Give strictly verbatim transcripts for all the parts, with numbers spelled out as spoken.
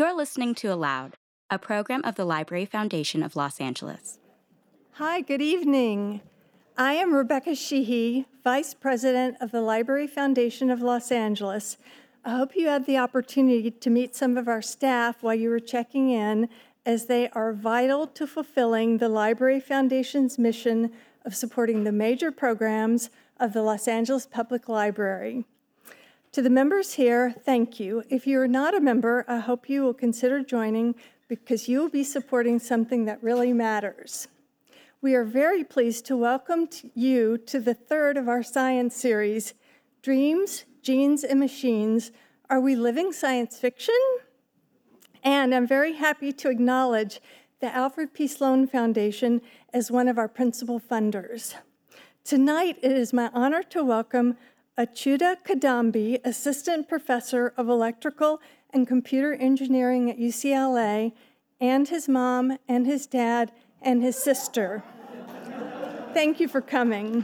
You're listening to Aloud, a program of the Library Foundation of Los Angeles. Hi, good evening. I am Rebecca Sheehy, Vice President of the Library Foundation of Los Angeles. I hope you had the opportunity to meet some of our staff while you were checking in, as they are vital to fulfilling the Library Foundation's mission of supporting the major programs of the Los Angeles Public Library. To the members here, thank you. If you are not a member, I hope you will consider joining, because you will be supporting something that really matters. We are very pleased to welcome you to the third of our science series, Dreams, Genes, and Machines. Are we living science fiction? And I'm very happy to acknowledge the Alfred P. Sloan Foundation as one of our principal funders. Tonight, it is my honor to welcome Achyuta Kadambi, Assistant Professor of Electrical and Computer Engineering at U C L A, and his mom, and his dad, and his sister. Thank you for coming.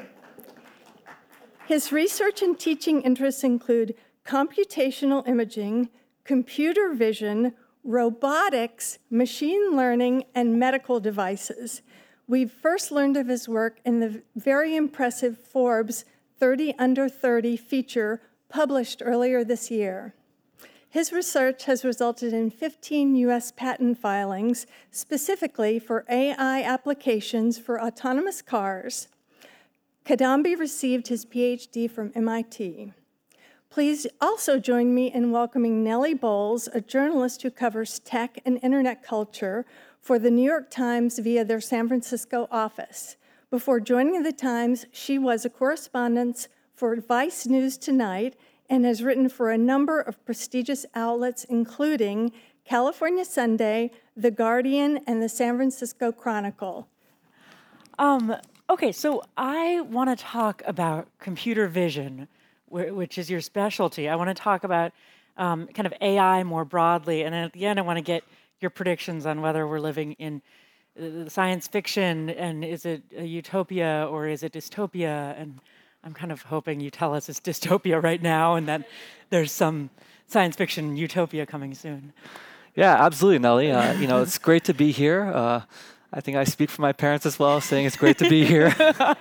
His research and teaching interests include computational imaging, computer vision, robotics, machine learning, and medical devices. We first learned of his work in the very impressive Forbes thirty under thirty feature published earlier this year. His research has resulted in fifteen U S patent filings, specifically for A I applications for autonomous cars. Kadambi received his P H D from M I T. Please also join me in welcoming Nellie Bowles, a journalist who covers tech and internet culture for the New York Times via their San Francisco office. Before joining the Times, she was a correspondent for Vice News Tonight and has written for a number of prestigious outlets, including California Sunday, The Guardian, and the San Francisco Chronicle. Um, okay, so I want to talk about computer vision, wh- which is your specialty. I want to talk about um, kind of A I more broadly, and then at the end I want to get your predictions on whether we're living in uh, science fiction, and is it a utopia or is it dystopia? And I'm kind of hoping you tell us it's dystopia right now and that there's some science fiction utopia coming soon. Yeah, absolutely, Nellie. Uh, you know, it's great to be here. Uh, I think I speak for my parents as well, saying it's great to be here.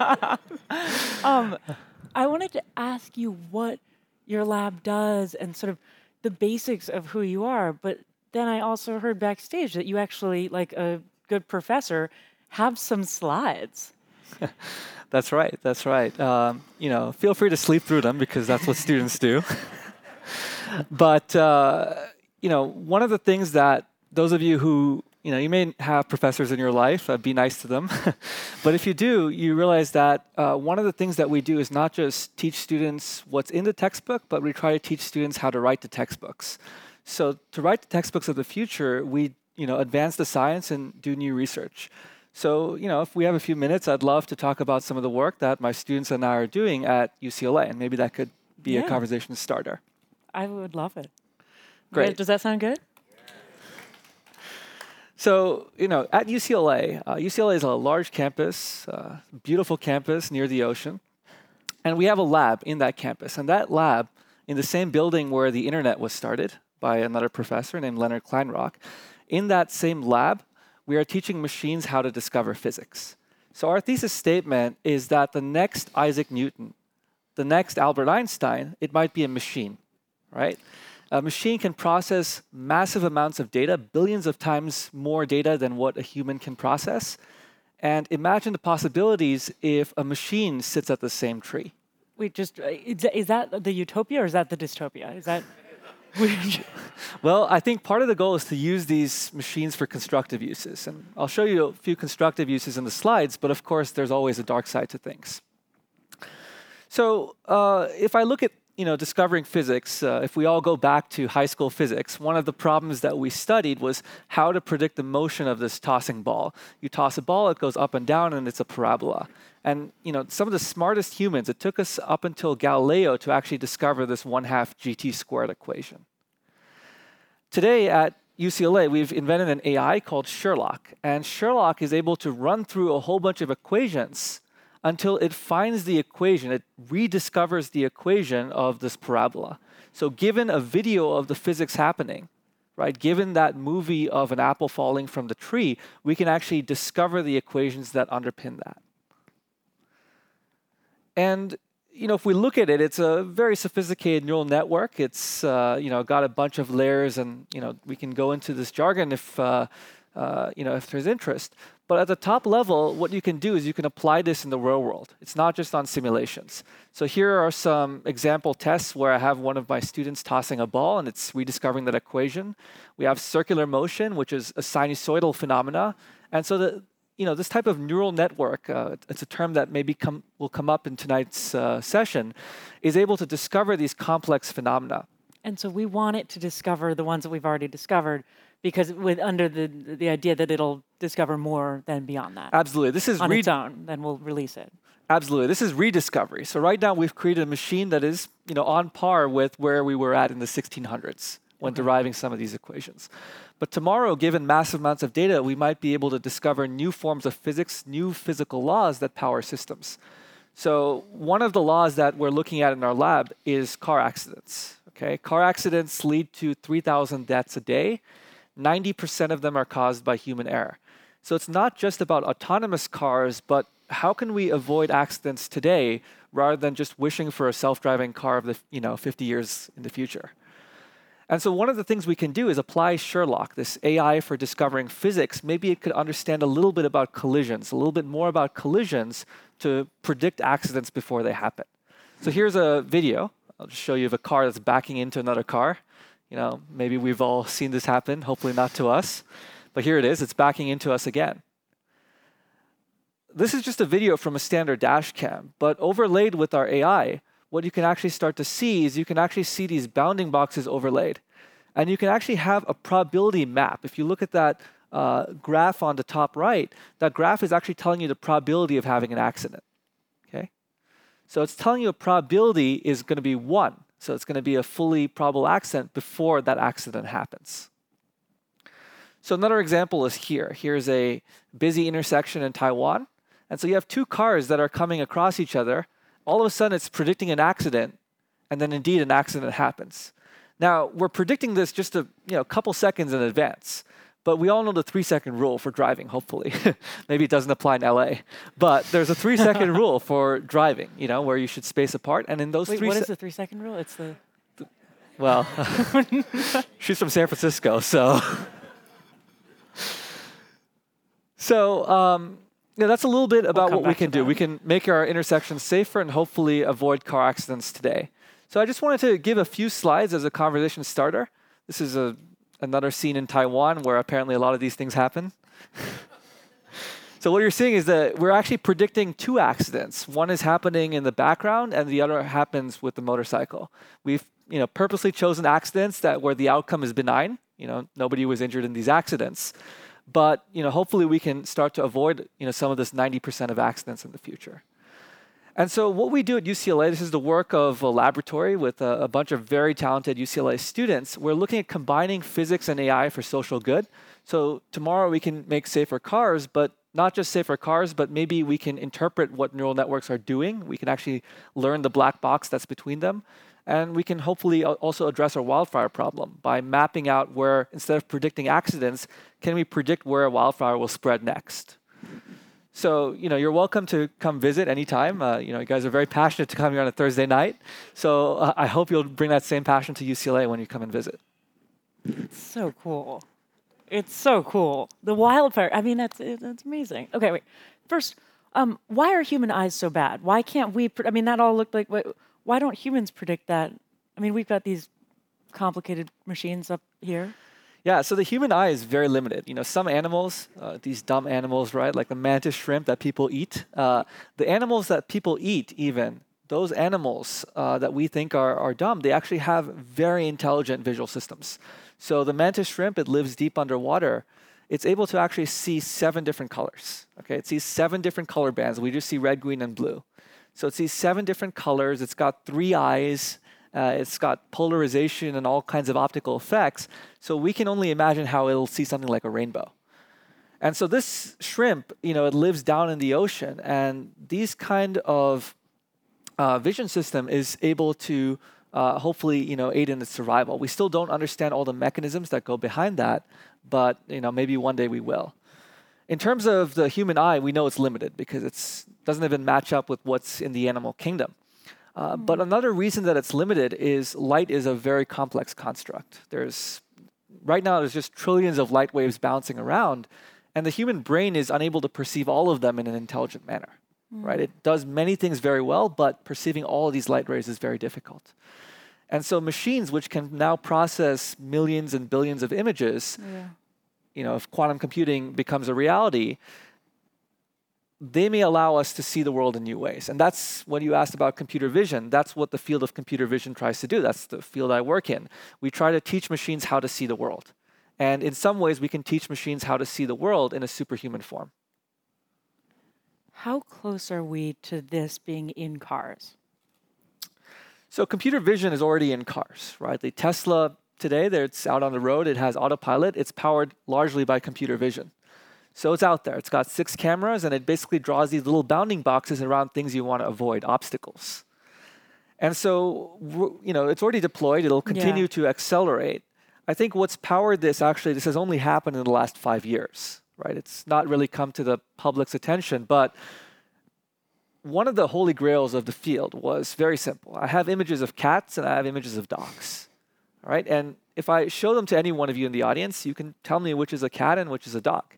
um, I wanted to ask you what your lab does and sort of the basics of who you are, but then I also heard backstage that you actually, like a good professor, have some slides. That's right, that's right. Um, you know, feel free to sleep through them, because that's what students do. But, uh, you know, one of the things that those of you who, you know, you may have professors in your life, uh, be nice to them. But if you do, you realize that uh, one of the things that we do is not just teach students what's in the textbook, but we try to teach students how to write the textbooks. So to write the textbooks of the future, we, you know, advance the science and do new research. So, you know, if we have a few minutes, I'd love to talk about some of the work that my students and I are doing at U C L A, and maybe that could be Yeah. a conversation starter. I would love it. Great. Does that sound good? So, you know, at U C L A, uh, U C L A is a large campus, uh, beautiful campus near the ocean, and we have a lab in that campus. And that lab, in the same building where the internet was started by another professor named Leonard Kleinrock, in that same lab, we are teaching machines how to discover physics. So our thesis statement is that the next Isaac Newton, the next Albert Einstein, it might be a machine, right? A machine can process massive amounts of data, billions of times more data than what a human can process. And imagine the possibilities if a machine sits at the same tree. Wait, just, uh, is is that the utopia or is that the dystopia? Is that... Well, I think part of the goal is to use these machines for constructive uses. And I'll show you a few constructive uses in the slides, but of course, there's always a dark side to things. So uh, if I look at, you know, discovering physics, uh, if we all go back to high school physics, one of the problems that we studied was how to predict the motion of this tossing ball. You toss a ball, it goes up and down, and it's a parabola. And, you know, some of the smartest humans, it took us up until Galileo to actually discover this one half G T squared equation. Today at U C L A, we've invented an A I called Sherlock. And Sherlock is able to run through a whole bunch of equations until it finds the equation, it rediscovers the equation of this parabola. So given a video of the physics happening, right? Given that movie of an apple falling from the tree, we can actually discover the equations that underpin that. And you know, if we look at it, it's a very sophisticated neural network. It's uh, you know got a bunch of layers, and you know we can go into this jargon if uh, uh, you know if there's interest. But at the top level, what you can do is you can apply this in the real world. It's not just on simulations. So here are some example tests where I have one of my students tossing a ball, and it's rediscovering that equation. We have circular motion, which is a sinusoidal phenomena, and so the You know, this type of neural network, uh, it's a term that maybe come, will come up in tonight's uh, session, is able to discover these complex phenomena. And so we want it to discover the ones that we've already discovered, because with under the the idea that it'll discover more than beyond that. Absolutely. This is on its own, then we'll release it. Absolutely. This is rediscovery. So right now we've created a machine that is, you know, on par with where we were at in the sixteen hundreds when okay. deriving some of these equations. But tomorrow, given massive amounts of data, we might be able to discover new forms of physics, new physical laws that power systems. So one of the laws that we're looking at in our lab is car accidents. Okay, car accidents lead to three thousand deaths a day. ninety percent of them are caused by human error. So it's not just about autonomous cars, but how can we avoid accidents today rather than just wishing for a self-driving car of the, you know, fifty years in the future? And so one of the things we can do is apply Sherlock, this A I for discovering physics. Maybe it could understand a little bit about collisions, a little bit more about collisions to predict accidents before they happen. So here's a video. I'll just show you of a car that's backing into another car. You know, maybe we've all seen this happen, hopefully not to us. But here it is, it's backing into us again. This is just a video from a standard dash cam, but overlaid with our A I, what you can actually start to see is you can actually see these bounding boxes overlaid. And you can actually have a probability map. If you look at that uh, graph on the top right, that graph is actually telling you the probability of having an accident. Okay? So it's telling you a probability is going to be one. So it's going to be a fully probable accident before that accident happens. So another example is here. Here's a busy intersection in Taiwan. And so you have two cars that are coming across each other. All of a sudden, it's predicting an accident, and then indeed an accident happens. Now, we're predicting this just a you know, couple seconds in advance, but we all know the three-second rule for driving, hopefully. Maybe it doesn't apply in L A, but there's a three-second rule for driving, you know, where you should space apart, and in those Wait, three... what is the three-second rule? It's the... Well, she's from San Francisco, so... so, um... Yeah, that's a little bit about we'll what we can do. We can make our intersections safer and hopefully avoid car accidents today. So I just wanted to give a few slides as a conversation starter. This is a, another scene in Taiwan where apparently a lot of these things happen. So what you're seeing is that we're actually predicting two accidents. One is happening in the background and the other happens with the motorcycle. We've you know, purposely chosen accidents that where the outcome is benign. You know, nobody was injured in these accidents. But you know, hopefully we can start to avoid you know, some of this ninety percent of accidents in the future. And so what we do at U C L A, this is the work of a laboratory with a, a bunch of very talented U C L A students. We're looking at combining physics and A I for social good. So tomorrow we can make safer cars, but not just safer cars, but maybe we can interpret what neural networks are doing. We can actually learn the black box that's between them. And we can hopefully also address our wildfire problem by mapping out where, instead of predicting accidents, can we predict where a wildfire will spread next? So, you know, you're welcome to come visit anytime. Uh, you know, you guys are very passionate to come here on a Thursday night. So uh, I hope you'll bring that same passion to U C L A when you come and visit. It's so cool. It's so cool. The wildfire, I mean, that's that's amazing. Okay, wait. First, um, why are human eyes so bad? Why can't we, I mean, that all looked like, what, why don't humans predict that? I mean, we've got these complicated machines up here. Yeah, so the human eye is very limited. You know, some animals, uh, these dumb animals, right, like the mantis shrimp that people eat, uh, the animals that people eat even, those animals uh, that we think are, are dumb, they actually have very intelligent visual systems. So the mantis shrimp, it lives deep underwater. It's able to actually see seven different colors. Okay, it sees seven different color bands. We just see red, green, and blue. So it sees seven different colors. It's got three eyes. Uh, it's got polarization and all kinds of optical effects. So we can only imagine how it'll see something like a rainbow. And so this shrimp, you know, it lives down in the ocean. And these kind of uh, vision system is able to uh, hopefully, you know, aid in its survival. We still don't understand all the mechanisms that go behind that, but you know, maybe one day we will. In terms of the human eye, we know it's limited because it doesn't even match up with what's in the animal kingdom. Uh, mm. But another reason that it's limited is light is a very complex construct. There's right now there's just trillions of light waves bouncing around, and the human brain is unable to perceive all of them in an intelligent manner. Mm. Right? It does many things very well, but perceiving all of these light rays is very difficult. And so machines which can now process millions and billions of images, yeah. you know, if quantum computing becomes a reality, they may allow us to see the world in new ways. And that's when you asked about computer vision. That's what the field of computer vision tries to do. That's the field I work in. We try to teach machines how to see the world. And in some ways, we can teach machines how to see the world in a superhuman form. How close are we to this being in cars? So computer vision is already in cars, right? The Tesla today, there it's out on the road. It has autopilot. It's powered largely by computer vision. So it's out there. It's got six cameras, and it basically draws these little bounding boxes around things you want to avoid, obstacles. And so, you know, it's already deployed. It'll continue yeah. to accelerate. I think what's powered this, actually, this has only happened in the last five years, right? It's not really come to the public's attention, but one of the holy grails of the field was very simple. I have images of cats and I have images of dogs, all right? And if I show them to any one of you in the audience, you can tell me which is a cat and which is a dog.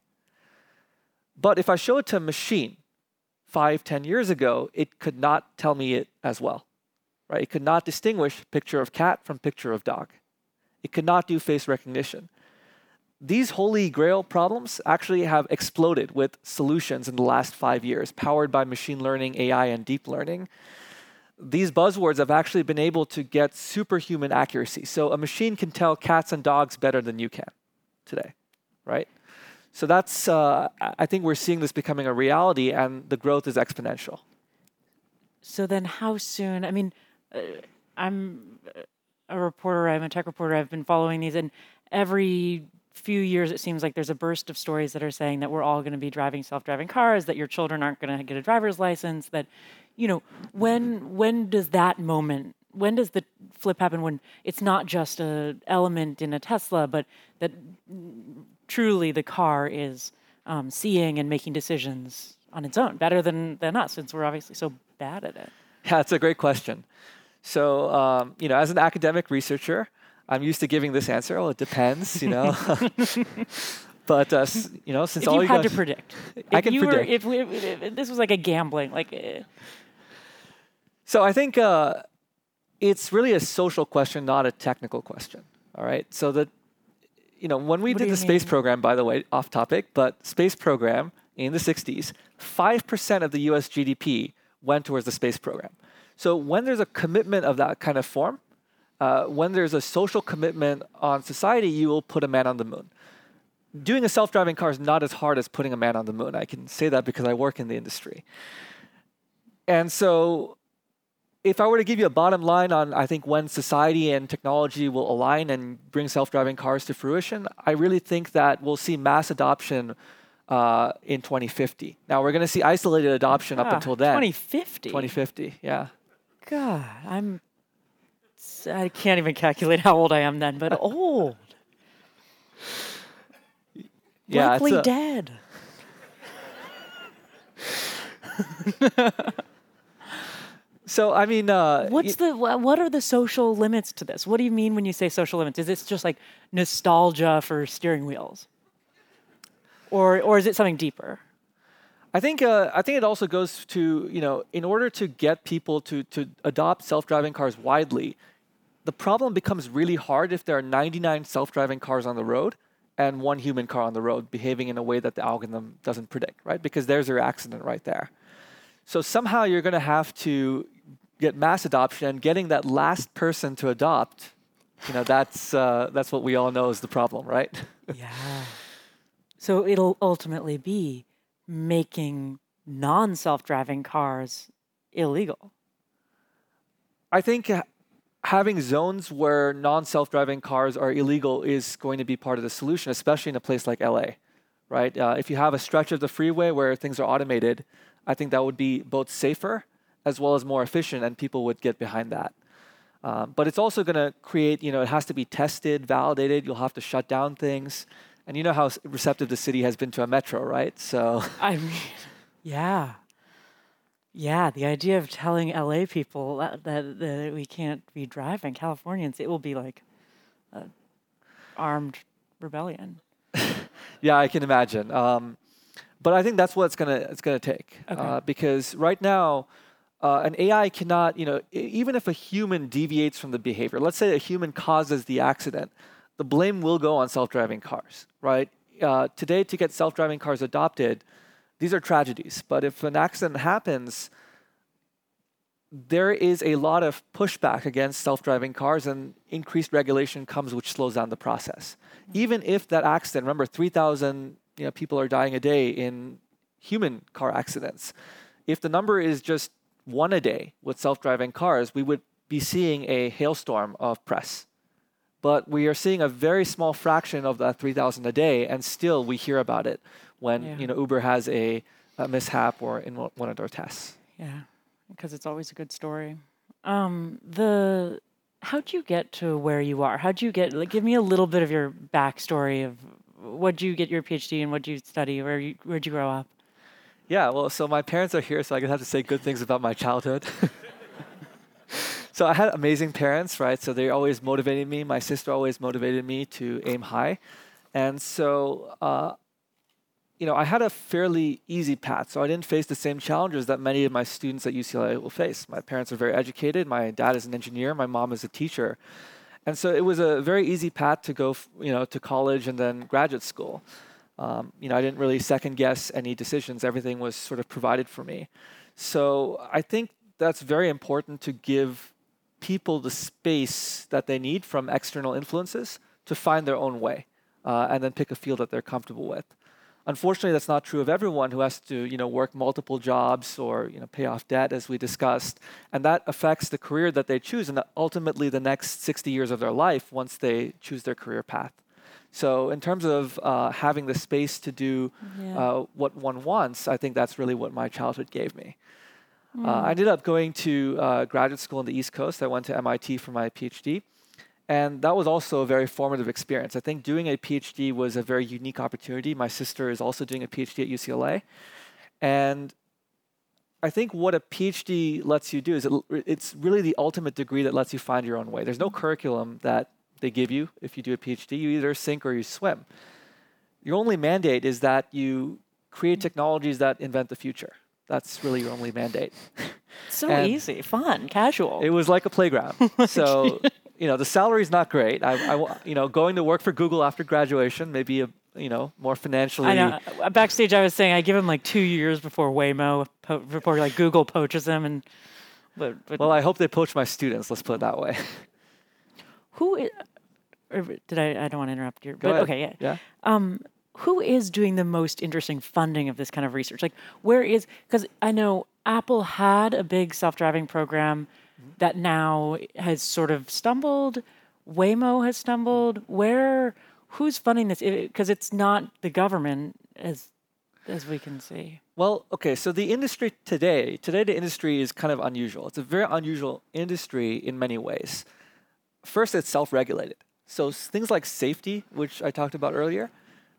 But if I show it to a machine five, ten years ago, it could not tell me it as well, right? It could not distinguish picture of cat from picture of dog. It could not do face recognition. These holy grail problems actually have exploded with solutions in the last five years, powered by machine learning, A I, and deep learning. These buzzwords have actually been able to get superhuman accuracy. So a machine can tell cats and dogs better than you can today, right? So that's, uh, I think we're seeing this becoming a reality, and the growth is exponential. So then how soon, I mean, uh, I'm a reporter, I'm a tech reporter, I've been following these, and every few years, it seems like there's a burst of stories that are saying that we're all going to be driving self-driving cars, that your children aren't going to get a driver's license, that, you know, when when does that moment, when does the flip happen when it's not just an element in a Tesla, but that truly the car is um, seeing and making decisions on its own, better than, than us, since we're obviously so bad at it? Yeah, that's a great question. So, um, you know, as an academic researcher, I'm used to giving this answer. Well, it depends, you know. But uh, you know, since if all you you had guys, to predict, I if can you predict. Were, if, we, if, if this was like a gambling, like. Uh, so I think uh, it's really a social question, not a technical question. All right. So that, you know, when we what did the space mean? program, by the way, off topic, but space program in the sixties, five percent of the U S G D P went towards the space program. So when there's a commitment of that kind of form. Uh, when there's a social commitment on society, you will put a man on the moon. Doing a self-driving car is not as hard as putting a man on the moon. I can say that because I work in the industry. And so if I were to give you a bottom line on, I think, when society and technology will align and bring self-driving cars to fruition, I really think that we'll see mass adoption uh, in twenty fifty. Now, we're going to see isolated adoption ah, up until then. twenty fifty? twenty fifty, yeah. God, I'm... I can't even calculate how old I am then, but old. Yeah, likely a, dead. So I mean, uh, what's the what are the social limits to this? What do you mean when you say social limits? Is this just like nostalgia for steering wheels, or or is it something deeper? I think uh, I think it also goes to, you know, in order to get people to to adopt self-driving cars widely, the problem becomes really hard if there are ninety-nine self-driving cars on the road and one human car on the road behaving in a way that the algorithm doesn't predict, right? Because there's your accident right there. So somehow you're going to have to get mass adoption, and getting that last person to adopt, you know, that's uh, that's what we all know is the problem, right? Yeah. So it'll ultimately be making non-self-driving cars illegal. I think having zones where non-self-driving cars are illegal is going to be part of the solution, especially in a place like L A, right? Uh, if you have a stretch of the freeway where things are automated, I think that would be both safer as well as more efficient, and people would get behind that. Um, but it's also going to create, you know, it has to be tested, validated. You'll have to shut down things. And you know how s- receptive the city has been to a metro, right? So I mean, yeah. Yeah, the idea of telling L A people that, that, that we can't be driving, Californians, it will be like an armed rebellion. yeah, I can imagine. Um, but I think that's what it's gonna it's gonna take Okay. uh, because right now, uh, an A I cannot, you know, e- even if a human deviates from the behavior. Let's say a human causes the accident, the blame will go on self-driving cars, right? Uh, today, to get self-driving cars adopted, these are tragedies. But if an accident happens, there is a lot of pushback against self-driving cars, and increased regulation comes, which slows down the process. Even if that accident, remember, three thousand you know, people are dying a day in human car accidents. If the number is just one a day with self-driving cars, we would be seeing a hailstorm of press. But we are seeing a very small fraction of that three thousand a day, and still we hear about it when Yeah. you know Uber has a, a mishap or in one one of their tests. Yeah, because it's always a good story. Um, the how'd you get to where you are? How'd you get? Like, give me a little bit of your backstory of what'd you get your PhD and what'd you study? Where you where'd you grow up? Yeah, well, so my parents are here, so I have to say good things about my childhood. So I had amazing parents, right? So they always motivated me. My sister always motivated me to aim high. And so, uh, you know, I had a fairly easy path. So I didn't face the same challenges that many of my students at U C L A will face. My parents are very educated. My dad is an engineer. My mom is a teacher. And so it was a very easy path to go, f- you know, to college and then graduate school. Um, you know, I didn't really second guess any decisions. Everything was sort of provided for me. So I think that's very important to give people the space that they need from external influences to find their own way, uh, and then pick a field that they're comfortable with. Unfortunately, that's not true of everyone who has to, you know, work multiple jobs or, you know, pay off debt, as we discussed, and that affects the career that they choose and ultimately the next sixty years of their life once they choose their career path. So, in terms of uh, having the space to do Yeah. uh, what one wants, I think that's really what my childhood gave me. Uh, I ended up going to uh, graduate school on the East Coast. I went to M I T for my PhD. And that was also a very formative experience. I think doing a PhD was a very unique opportunity. My sister is also doing a PhD at U C L A. And I think what a PhD lets you do is it, it's really the ultimate degree that lets you find your own way. There's no curriculum that they give you if you do a PhD. You either sink or you swim. Your only mandate is that you create technologies that invent the future. That's really your only mandate. So And easy, fun, casual. It was like a playground. So, you know, the salary is not great. I, I wa- you know, going to work for Google after graduation, maybe a, you know, more financially. I know. uh, Backstage, I was saying I give him like two years before Waymo, po- before like Google poaches him, and but, but Well, I hope they poach my students. Let's put it that way. who is, or did I? I don't want to interrupt you. Go But ahead. okay, yeah. Yeah. Um, who is doing the most interesting funding of this kind of research? Like, where is, because I know Apple had a big self-driving program that now has sort of stumbled. Waymo has stumbled. Where, who's funding this? Because it's not the government, as as we can see. Well, okay. So the industry today, today the industry is kind of unusual. It's a very unusual industry in many ways. First, it's self-regulated. So s- things like safety, which I talked about earlier,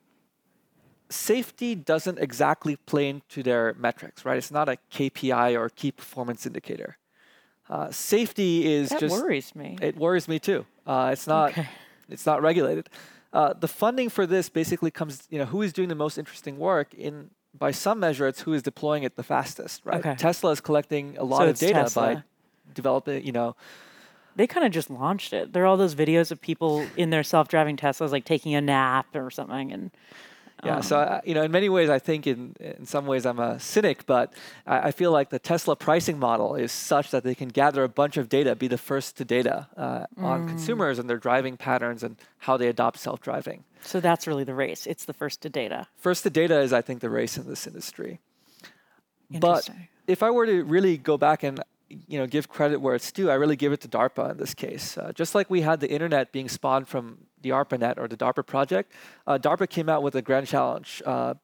safety doesn't exactly play into their metrics, right? It's not a K P I or key performance indicator. Uh, safety is That just worries me. it worries me too. Uh, it's not Okay. it's not regulated. Uh, the funding for this basically comes, you know, who is doing the most interesting work in by some measure it's who is deploying it the fastest, right? Okay. Tesla is collecting a lot So of it's data by Tesla. developing, you know, They kind of just launched it. There are all those videos of people in their self-driving Teslas, like taking a nap or something, and Yeah, so I, you know, in many ways, I think in in some ways I'm a cynic, but I, I feel like the Tesla pricing model is such that they can gather a bunch of data, be the first to data uh, on consumers and their driving patterns and how they adopt self-driving. so that's really the race. It's the first to data. First to data is, I think, the race in this industry. But Interesting. if I were to really go back and you know give credit where it's due, I really give it to DARPA in this case. Uh, just like we had the internet being spawned from the ARPANET or the DARPA project, uh, DARPA came out with a grand challenge uh,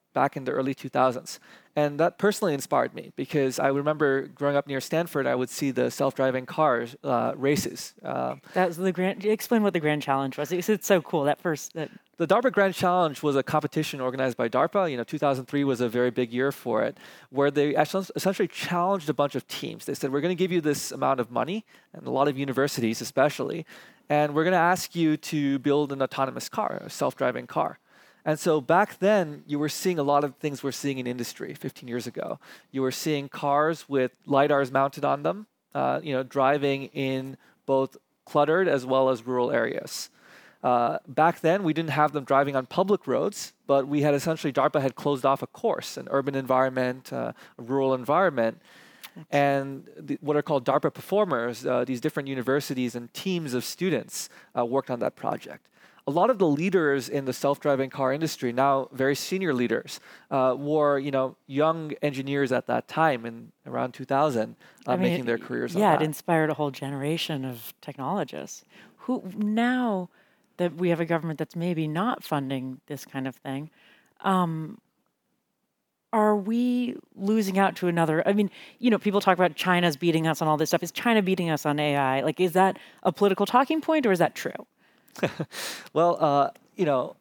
back in the early two thousands. And that personally inspired me because I remember growing up near Stanford, I would see the self-driving cars uh, races. Uh, That was the grand. Explain what the grand challenge was. It's, it's so cool. That first. That The DARPA Grand Challenge was a competition organized by DARPA. You know, two thousand three was a very big year for it, where they actually essentially challenged a bunch of teams. They said, we're going to give you this amount of money, and a lot of universities especially, and we're going to ask you to build an autonomous car, a self-driving car. And so back then, you were seeing a lot of things we're seeing in industry fifteen years ago. You were seeing cars with LiDARs mounted on them, uh, you know, driving in both cluttered as well as rural areas. Uh, back then, we didn't have them driving on public roads, but we had essentially, DARPA had closed off a course, an urban environment, uh, a rural environment. And the, what are called DARPA performers, uh, these different universities and teams of students uh, worked on that project. A lot of the leaders in the self-driving car industry, now very senior leaders, uh, were you know young engineers at that time in around two thousand, uh, I mean, making their it- careers Yeah, on it that. inspired a whole generation of technologists who now that we have a government that's maybe not funding this kind of thing, um, are we losing out to another? I mean, you know, people talk about China's beating us on all this stuff. Is China beating us on A I? Like, is that a political talking point or is that true? Well, uh, you know,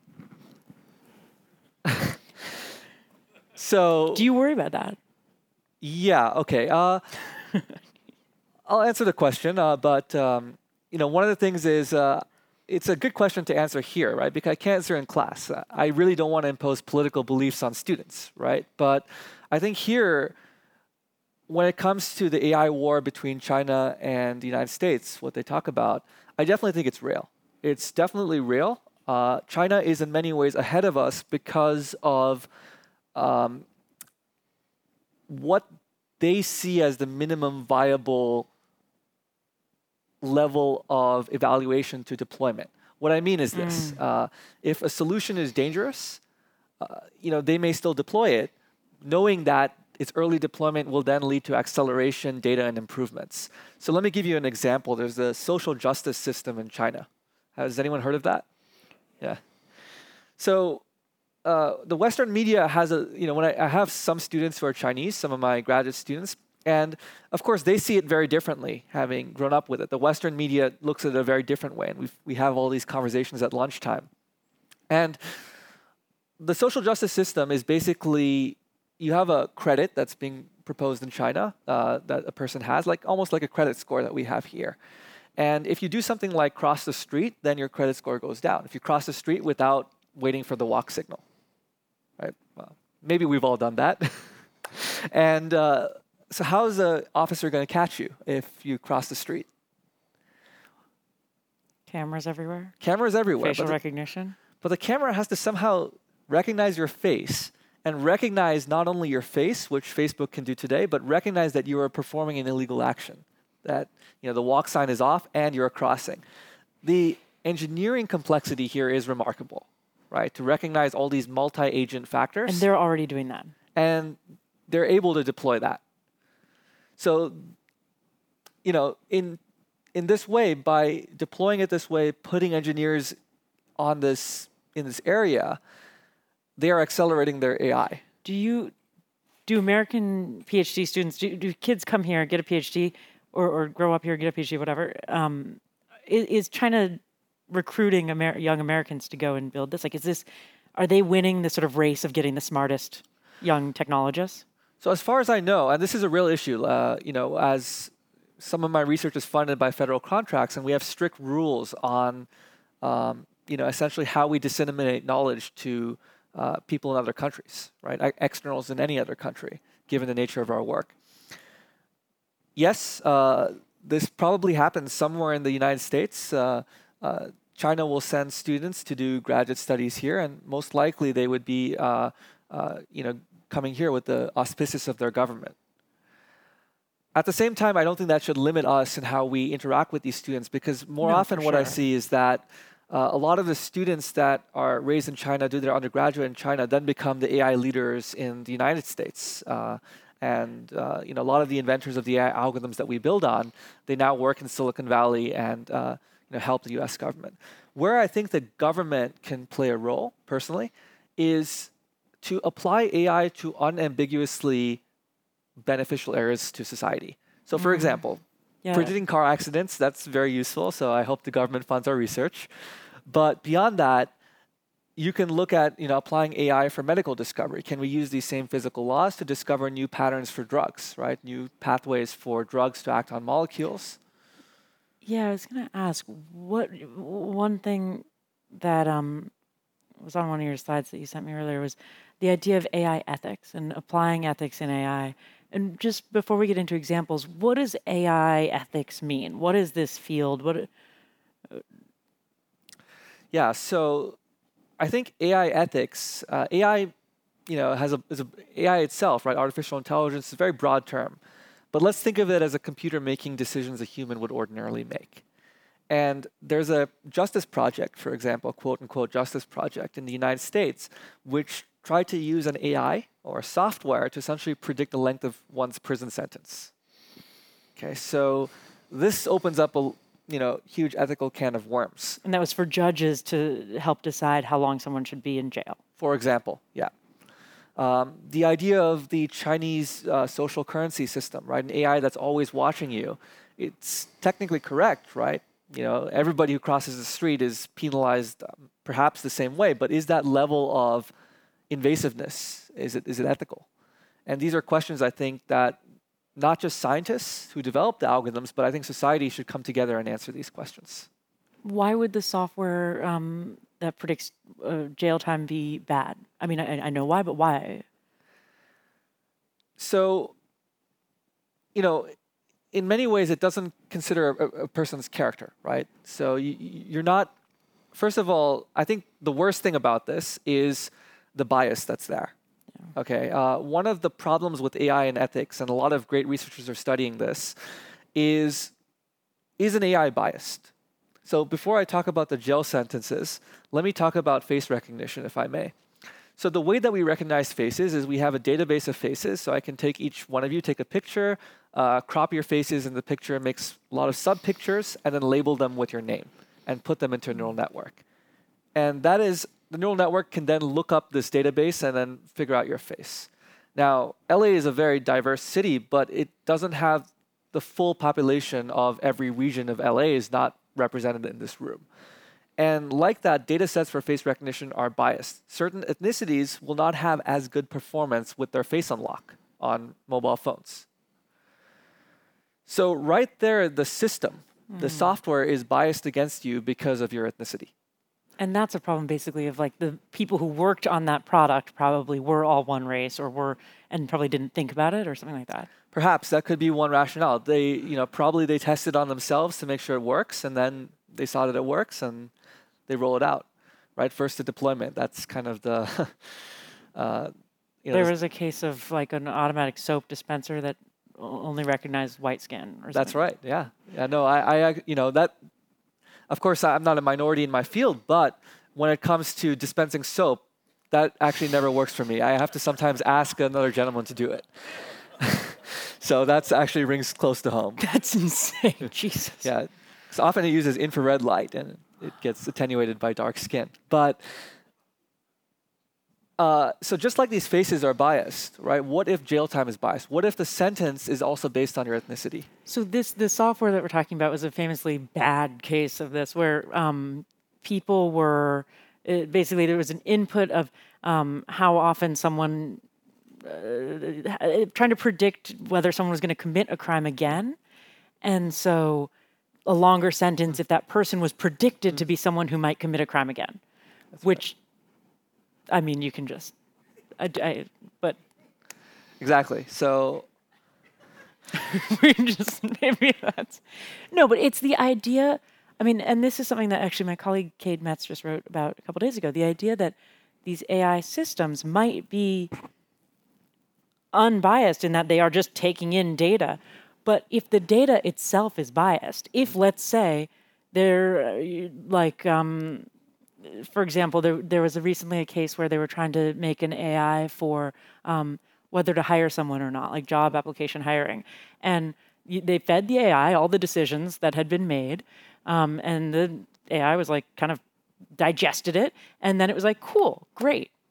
so Do you worry about that? yeah, okay. Uh, I'll answer the question, uh, but um, you know, one of the things is uh, it's a good question to answer here, right? Because I can't answer in class. Uh, I really don't want to impose political beliefs on students, right? But I think here, when it comes to the A I war between China and the United States, what they talk about, I definitely think it's real. It's definitely real. Uh, China is in many ways ahead of us because of um, what they see as the minimum viable level of evaluation to deployment. What I mean is this: uh, if a solution is dangerous, uh, you know, they may still deploy it, knowing that its early deployment will then lead to acceleration, data, and improvements. So let me give you an example. There's a social justice system in China. Has anyone heard of that? Yeah. So uh, the Western media has a, you know, when I, I have some students who are Chinese, some of my graduate students, and of course they see it very differently, having grown up with it. The Western media looks at it a very different way, and we we have all these conversations at lunchtime. And the social justice system is basically, you have a credit that's being proposed in China uh, that a person has, like almost like a credit score that we have here. And if you do something like cross the street, then your credit score goes down. If you cross the street without waiting for the walk signal, right? Well, maybe we've all done that. And uh, so how is the officer going to catch you if you cross the street? Cameras everywhere, Cameras everywhere. facial but the- recognition. But the camera has to somehow recognize your face and recognize not only your face, which Facebook can do today, but recognize that you are performing an illegal action, that you know the walk sign is off and you're crossing. The engineering complexity here is remarkable, right? To recognize all these multi-agent factors. And they're already doing that. And they're able to deploy that. So, you know, in in this way, by deploying it this way, putting engineers on this in this area, they are accelerating their A I. Do you, do American PhD students, do, do kids come here, get a PhD, or, or grow up here, get a PhD, whatever? Um, is, is China recruiting Amer- young Americans to go and build this? Like, is this, are they winning the sort of race of getting the smartest young technologists? So as far as I know, and this is a real issue, uh, you know, as some of my research is funded by federal contracts, and we have strict rules on, um, you know, essentially how we disseminate knowledge to uh, people in other countries, right? E- Externals in any other country, given the nature of our work. Yes, uh, this probably happens somewhere in the United States. Uh, uh, China will send students to do graduate studies here, and most likely they would be, uh, uh, you know, coming here with the auspices of their government. At the same time, I don't think that should limit us in how we interact with these students, because more No, often for what I sure. see is that uh, a lot of the students that are raised in China, do their undergraduate in China, then become the A I leaders in the United States. Uh, and uh, you know, a lot of the inventors of the A I algorithms that we build on, they now work in Silicon Valley and uh, you know, help the U S government. Where I think the government can play a role, personally, is to apply A I to unambiguously beneficial areas to society. So for Mm. example, Yeah. predicting car accidents, that's very useful. So I hope the government funds our research. But beyond that, you can look at, you know, applying A I for medical discovery. Can we use these same physical laws to discover new patterns for drugs, right? New pathways for drugs to act on molecules. Yeah, I was going to ask, what one thing that um, was on one of your slides that you sent me earlier was the idea of A I ethics and applying ethics in A I. And just before we get into examples, what does A I ethics mean? What is this field? What? Yeah, so I think A I ethics, uh, A I, you know, has a, is a A I itself, right? Artificial intelligence is a very broad term, but let's think of it as a computer making decisions a human would ordinarily make. And there's a justice project, for example, quote unquote justice project in the United States, which tried to use an A I or software to essentially predict the length of one's prison sentence. Okay, so this opens up a you know huge ethical can of worms. And that was for judges to help decide how long someone should be in jail. For example, yeah. Um, the idea of the Chinese uh, social currency system, right? An A I that's always watching you. It's technically correct, right? You know, everybody who crosses the street is penalized um, perhaps the same way, but is that level of invasiveness, is it is it ethical? And these are questions I think that not just scientists who develop the algorithms, but I think society should come together and answer these questions. Why would the software um, that predicts uh, jail time be bad? I mean, I, I know why, but why? So, you know, in many ways, it doesn't consider a, a person's character, right? So you, you're not, first of all, I think the worst thing about this is the bias that's there. Yeah. Okay, uh, one of the problems with A I and ethics, and a lot of great researchers are studying this, is, is an A I biased? So before I talk about the jail sentences, let me talk about face recognition, if I may. So the way that we recognize faces is we have a database of faces. So I can take each one of you, take a picture, uh, crop your faces in the picture, makes a lot of sub-pictures, and then label them with your name and put them into a neural network. And that is, the neural network can then look up this database and then figure out your face. Now, L A is a very diverse city, but it doesn't have the full population of every region of L A is not represented in this room. And like that, data sets for face recognition are biased. Certain ethnicities will not have as good performance with their face unlock on mobile phones. So right there, the system, mm. the software is biased against you because of your ethnicity. And that's a problem basically of like the people who worked on that product probably were all one race or were, and probably didn't think about it or something like that. Perhaps that could be one rationale. They, you know, probably they tested on themselves to make sure it works, and then they saw that it works, and they roll it out, right? First the deployment. That's kind of the. uh, you know, there was a case of like an automatic soap dispenser that only recognized white skin. Or something. That's right. Yeah. Yeah. No, I, I, you know, that. Of course, I'm not a minority in my field, but when it comes to dispensing soap, that actually never works for me. I have to sometimes ask another gentleman to do it. So that's actually rings close to home. That's insane. Jesus. Yeah. So often it uses infrared light and it gets attenuated by dark skin. But uh, so just like these faces are biased, right? What if jail time is biased? What if the sentence is also based on your ethnicity? So this the software that we're talking about was a famously bad case of this, where um, people were it, basically there was an input of um, how often someone uh, trying to predict whether someone was going to commit a crime again, and so a longer sentence if that person was predicted to be someone who might commit a crime again, That's which. Right. I mean, you can just, I, I, but. Exactly. So. we just, maybe that's. No, but it's the idea, I mean, and this is something that actually my colleague Cade Metz just wrote about a couple days ago, the idea that these A I systems might be unbiased in that they are just taking in data. But if the data itself is biased, if let's say they're like, um, for example, there there was a recently a case where they were trying to make an A I for um, whether to hire someone or not, like job application hiring. And y- they fed the A I all the decisions that had been made. Um, and the A I was like kind of digested it. And then it was like, cool, great.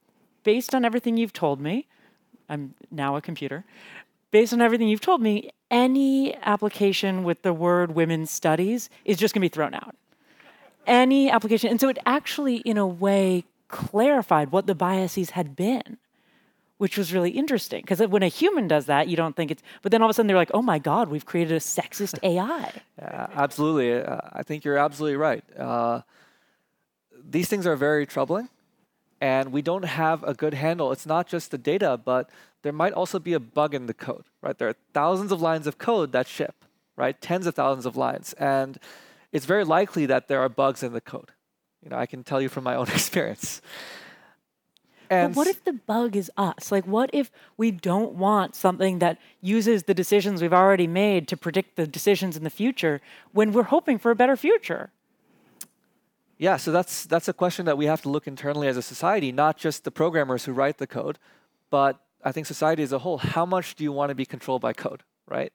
based on everything you've told me, I'm now a computer, based on everything you've told me, any application with the word women's studies is just going to be thrown out. Any application. And so it actually, in a way, clarified what the biases had been, which was really interesting. Because when a human does that, you don't think it's... But then all of a sudden they're like, oh my God, we've created a sexist A I. Yeah, absolutely. Uh, I think you're absolutely right. Uh, these things are very troubling. And we don't have a good handle. It's not just the data, but there might also be a bug in the code, right? There are thousands of lines of code that ship, right? Tens of thousands of lines. And it's very likely that there are bugs in the code. You know, I can tell you from my own experience. And but what if the bug is us? Like, what if we don't want something that uses the decisions we've already made to predict the decisions in the future when we're hoping for a better future? Yeah, so that's that's a question that we have to look internally as a society, not just the programmers who write the code, but I think society as a whole. How much do you want to be controlled by code, right?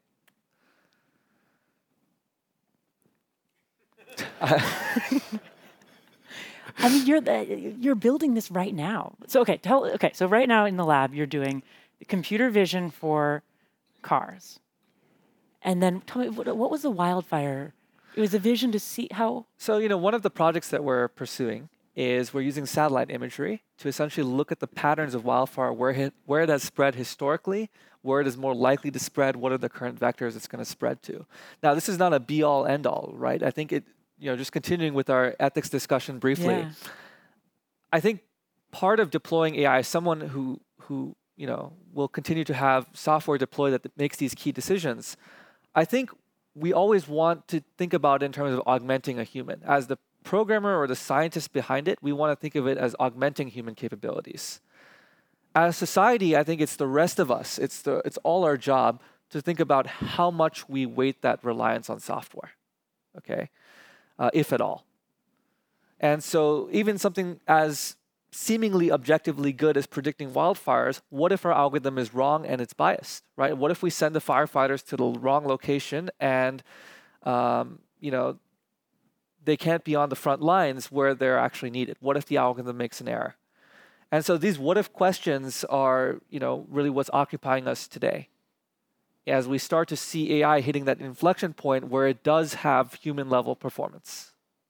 I mean, you're the, you're building this right now. So okay, tell okay. So right now in the lab, you're doing computer vision for cars, and then tell me what, what was the wildfire? It was a vision to see how... So, you know, one of the projects that we're pursuing is we're using satellite imagery to essentially look at the patterns of wildfire, where it, where it has spread historically, where it is more likely to spread, what are the current vectors it's going to spread to. Now, this is not a be-all, end-all, right? I think it, you know, just continuing with our ethics discussion briefly, Yeah. I think part of deploying A I is someone who, who, you know, will continue to have software deployed that makes these key decisions. I think we always want to think about it in terms of augmenting a human. As the programmer or the scientist behind it, we want to think of it as augmenting human capabilities. As a society, I think it's the rest of us, it's, the, it's all our job to think about how much we weight that reliance on software, okay, uh, if at all. And so even something as seemingly objectively good as predicting wildfires, what if our algorithm is wrong and it's biased, right? What if we send the firefighters to the wrong location and, um, you know, they can't be on the front lines where they're actually needed? What if the algorithm makes an error? And so these what if questions are, you know, really what's occupying us today. As we start to see A I hitting that inflection point where it does have human level performance.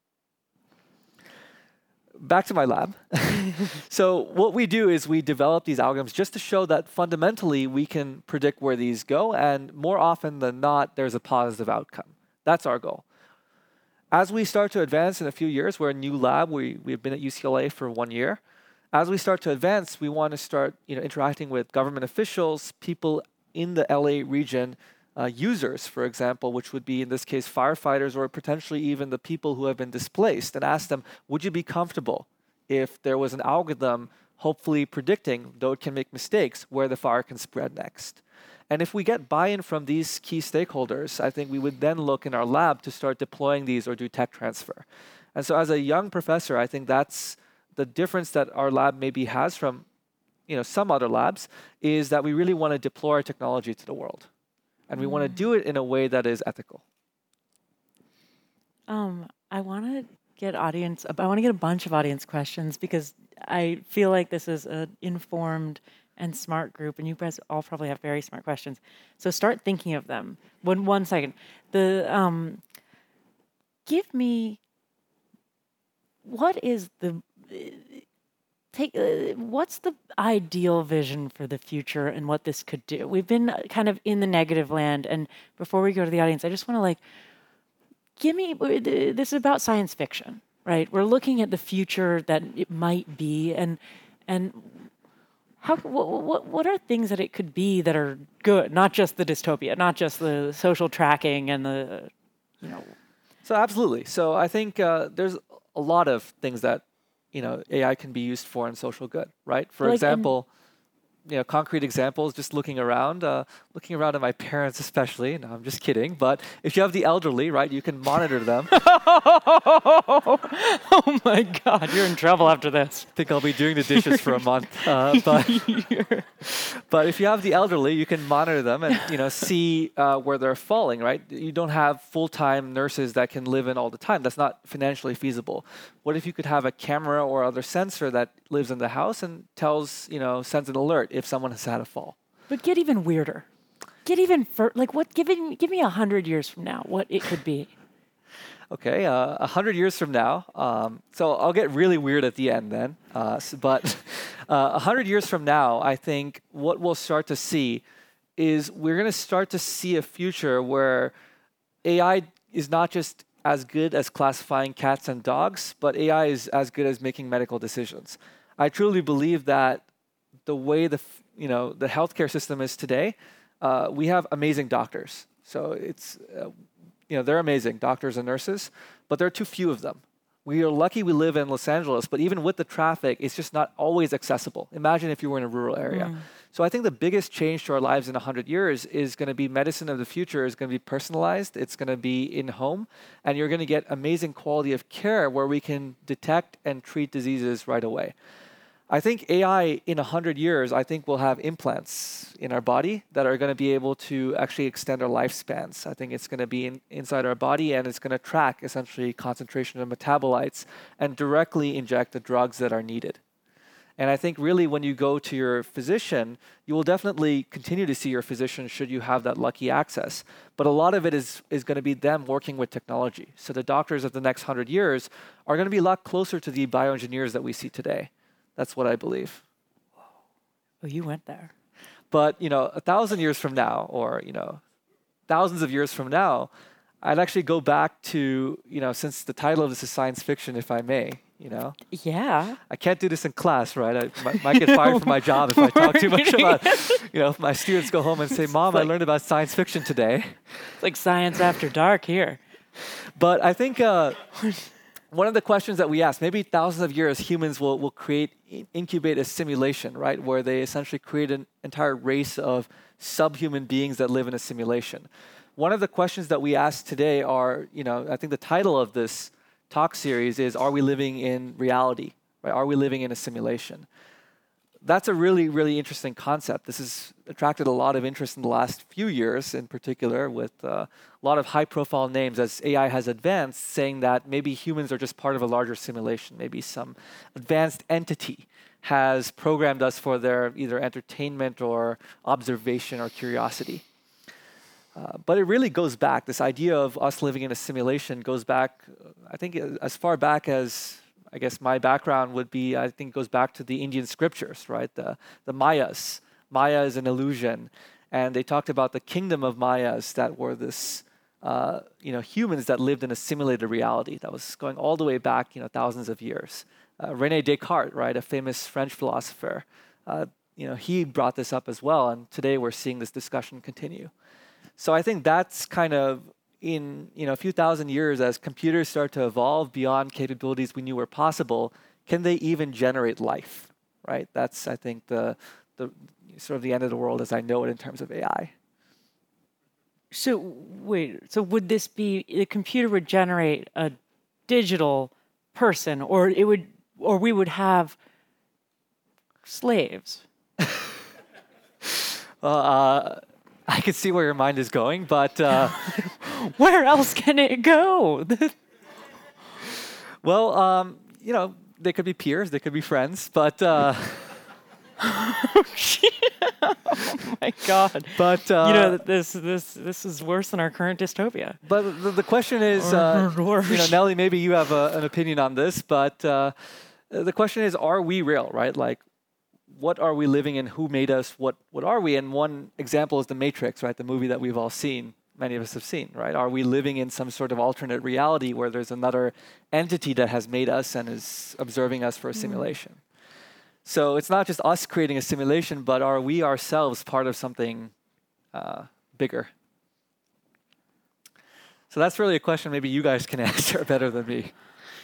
Back to my lab. So what we do is we develop these algorithms just to show that fundamentally we can predict where these go, and more often than not, there's a positive outcome. That's our goal. As we start to advance in a few years, we're a new lab. We, we've been at U C L A for one year. As we start to advance, we want to start you know, interacting with government officials, people in the L A region, Uh, users, for example, which would be in this case firefighters or potentially even the people who have been displaced, and ask them, would you be comfortable if there was an algorithm hopefully predicting, though it can make mistakes, where the fire can spread next? And if we get buy-in from these key stakeholders, I think we would then look in our lab to start deploying these or do tech transfer. And so as a young professor, I think that's the difference that our lab maybe has from you know, some other labs, is that we really want to deploy our technology to the world. And we want to do it in a way that is ethical. Um, I want to get audience. I want to get a bunch of audience questions because I feel like this is an informed and smart group, and you guys all probably have very smart questions. So start thinking of them. One one second. The um, give me what is the Take, uh, what's the ideal vision for the future and what this could do? We've been kind of in the negative land, and before we go to the audience, I just want to like, give me, this is about science fiction, right? We're looking at the future that it might be, and and how what what, what are things that it could be that are good, not just the dystopia, not just the social tracking and the, you know. So absolutely. So I think uh, there's a lot of things that you know, A I can be used for in social good, right? For like, example, you know, concrete examples, just looking around, uh, looking around at my parents especially. No, I'm just kidding. But if you have the elderly, right, you can monitor them. Oh my God, you're in trouble after this. I think I'll be doing the dishes for a month. Uh, but, but if you have the elderly, you can monitor them and, you know, see uh, where they're falling, right? You don't have full-time nurses that can live in all the time. That's not financially feasible. What if you could have a camera or other sensor that lives in the house and tells, you know, sends an alert if someone has had a fall? But get even weirder. Get even fur- like what? Give me give me a hundred years from now, what it could be. Okay, uh, a hundred years from now. Um, so I'll get really weird at the end then. Uh, so, but uh, a hundred years from now, I think what we'll start to see is we're going to start to see a future where A I is not just as good as classifying cats and dogs, but A I is as good as making medical decisions. I truly believe that the way the f- you know the healthcare system is today, uh, we have amazing doctors. So it's uh, you know they're amazing doctors and nurses, but there are too few of them. We are lucky we live in Los Angeles, but even with the traffic, it's just not always accessible. Imagine if you were in a rural area. Mm. So I think the biggest change to our lives in one hundred years is going to be medicine of the future is going to be personalized. It's going to be in home, and you're going to get amazing quality of care where we can detect and treat diseases right away. I think A I in one hundred years, I think we'll have implants in our body that are going to be able to actually extend our lifespans. I think it's going to be in, inside our body, and it's going to track essentially concentration of metabolites and directly inject the drugs that are needed. And I think really when you go to your physician, you will definitely continue to see your physician should you have that lucky access. But a lot of it is, is going to be them working with technology. So the doctors of the next one hundred years are going to be a lot closer to the bioengineers that we see today. That's what I believe. Oh, you went there. But, you know, a thousand years from now, or, you know, thousands of years from now, I'd actually go back to, you know, since the title of this is science fiction, if I may, you know. Yeah. I can't do this in class, right? I might, might get fired from my job if I talk too much about, you know, if my students go home and say, Mom, like, I learned about science fiction today. It's like science after dark here. But I think uh, one of the questions that we ask, maybe thousands of years, humans will, will create, incubate a simulation, right? Where they essentially create an entire race of subhuman beings that live in a simulation. One of the questions that we ask today are, you know, I think the title of this talk series is, are we living in reality? Right? Are we living in a simulation? That's a really, really interesting concept. This has attracted a lot of interest in the last few years, in particular, with uh, a lot of high-profile names as A I has advanced, saying that maybe humans are just part of a larger simulation. Maybe some advanced entity has programmed us for their either entertainment or observation or curiosity. Uh, but it really goes back. This idea of us living in a simulation goes back, I think, as far back as, I guess my background would be, I think goes back to the Indian scriptures, right? The, the Mayas. Maya is an illusion. And they talked about the kingdom of Mayas that were this, uh, you know, humans that lived in a simulated reality that was going all the way back, you know, thousands of years. Uh, René Descartes, right, a famous French philosopher, uh, you know, he brought this up as well. And today we're seeing this discussion continue. So I think that's kind of in you know a few thousand years, as computers start to evolve beyond capabilities we knew were possible, can they even generate life? Right? That's I think the the sort of the end of the world as I know it in terms of A I. So wait, so would this be the computer would generate a digital person, or it would, or we would have slaves? well, uh, I can see where your mind is going, but uh, where else can it go? well, um, you know, they could be peers, they could be friends, but. Uh, oh my God! But uh, you know, this this this is worse than our current dystopia. But the, the question is, uh, you know, Nelly, maybe you have a, an opinion on this, but uh, the question is, are we real? Right? Like, what are we living in? Who made us? What what are we? And one example is The Matrix, right? The movie that we've all seen, many of us have seen, right? Are we living in some sort of alternate reality where there's another entity that has made us and is observing us for a simulation? Mm. So it's not just us creating a simulation, but are we ourselves part of something uh, bigger? So that's really a question maybe you guys can answer better than me.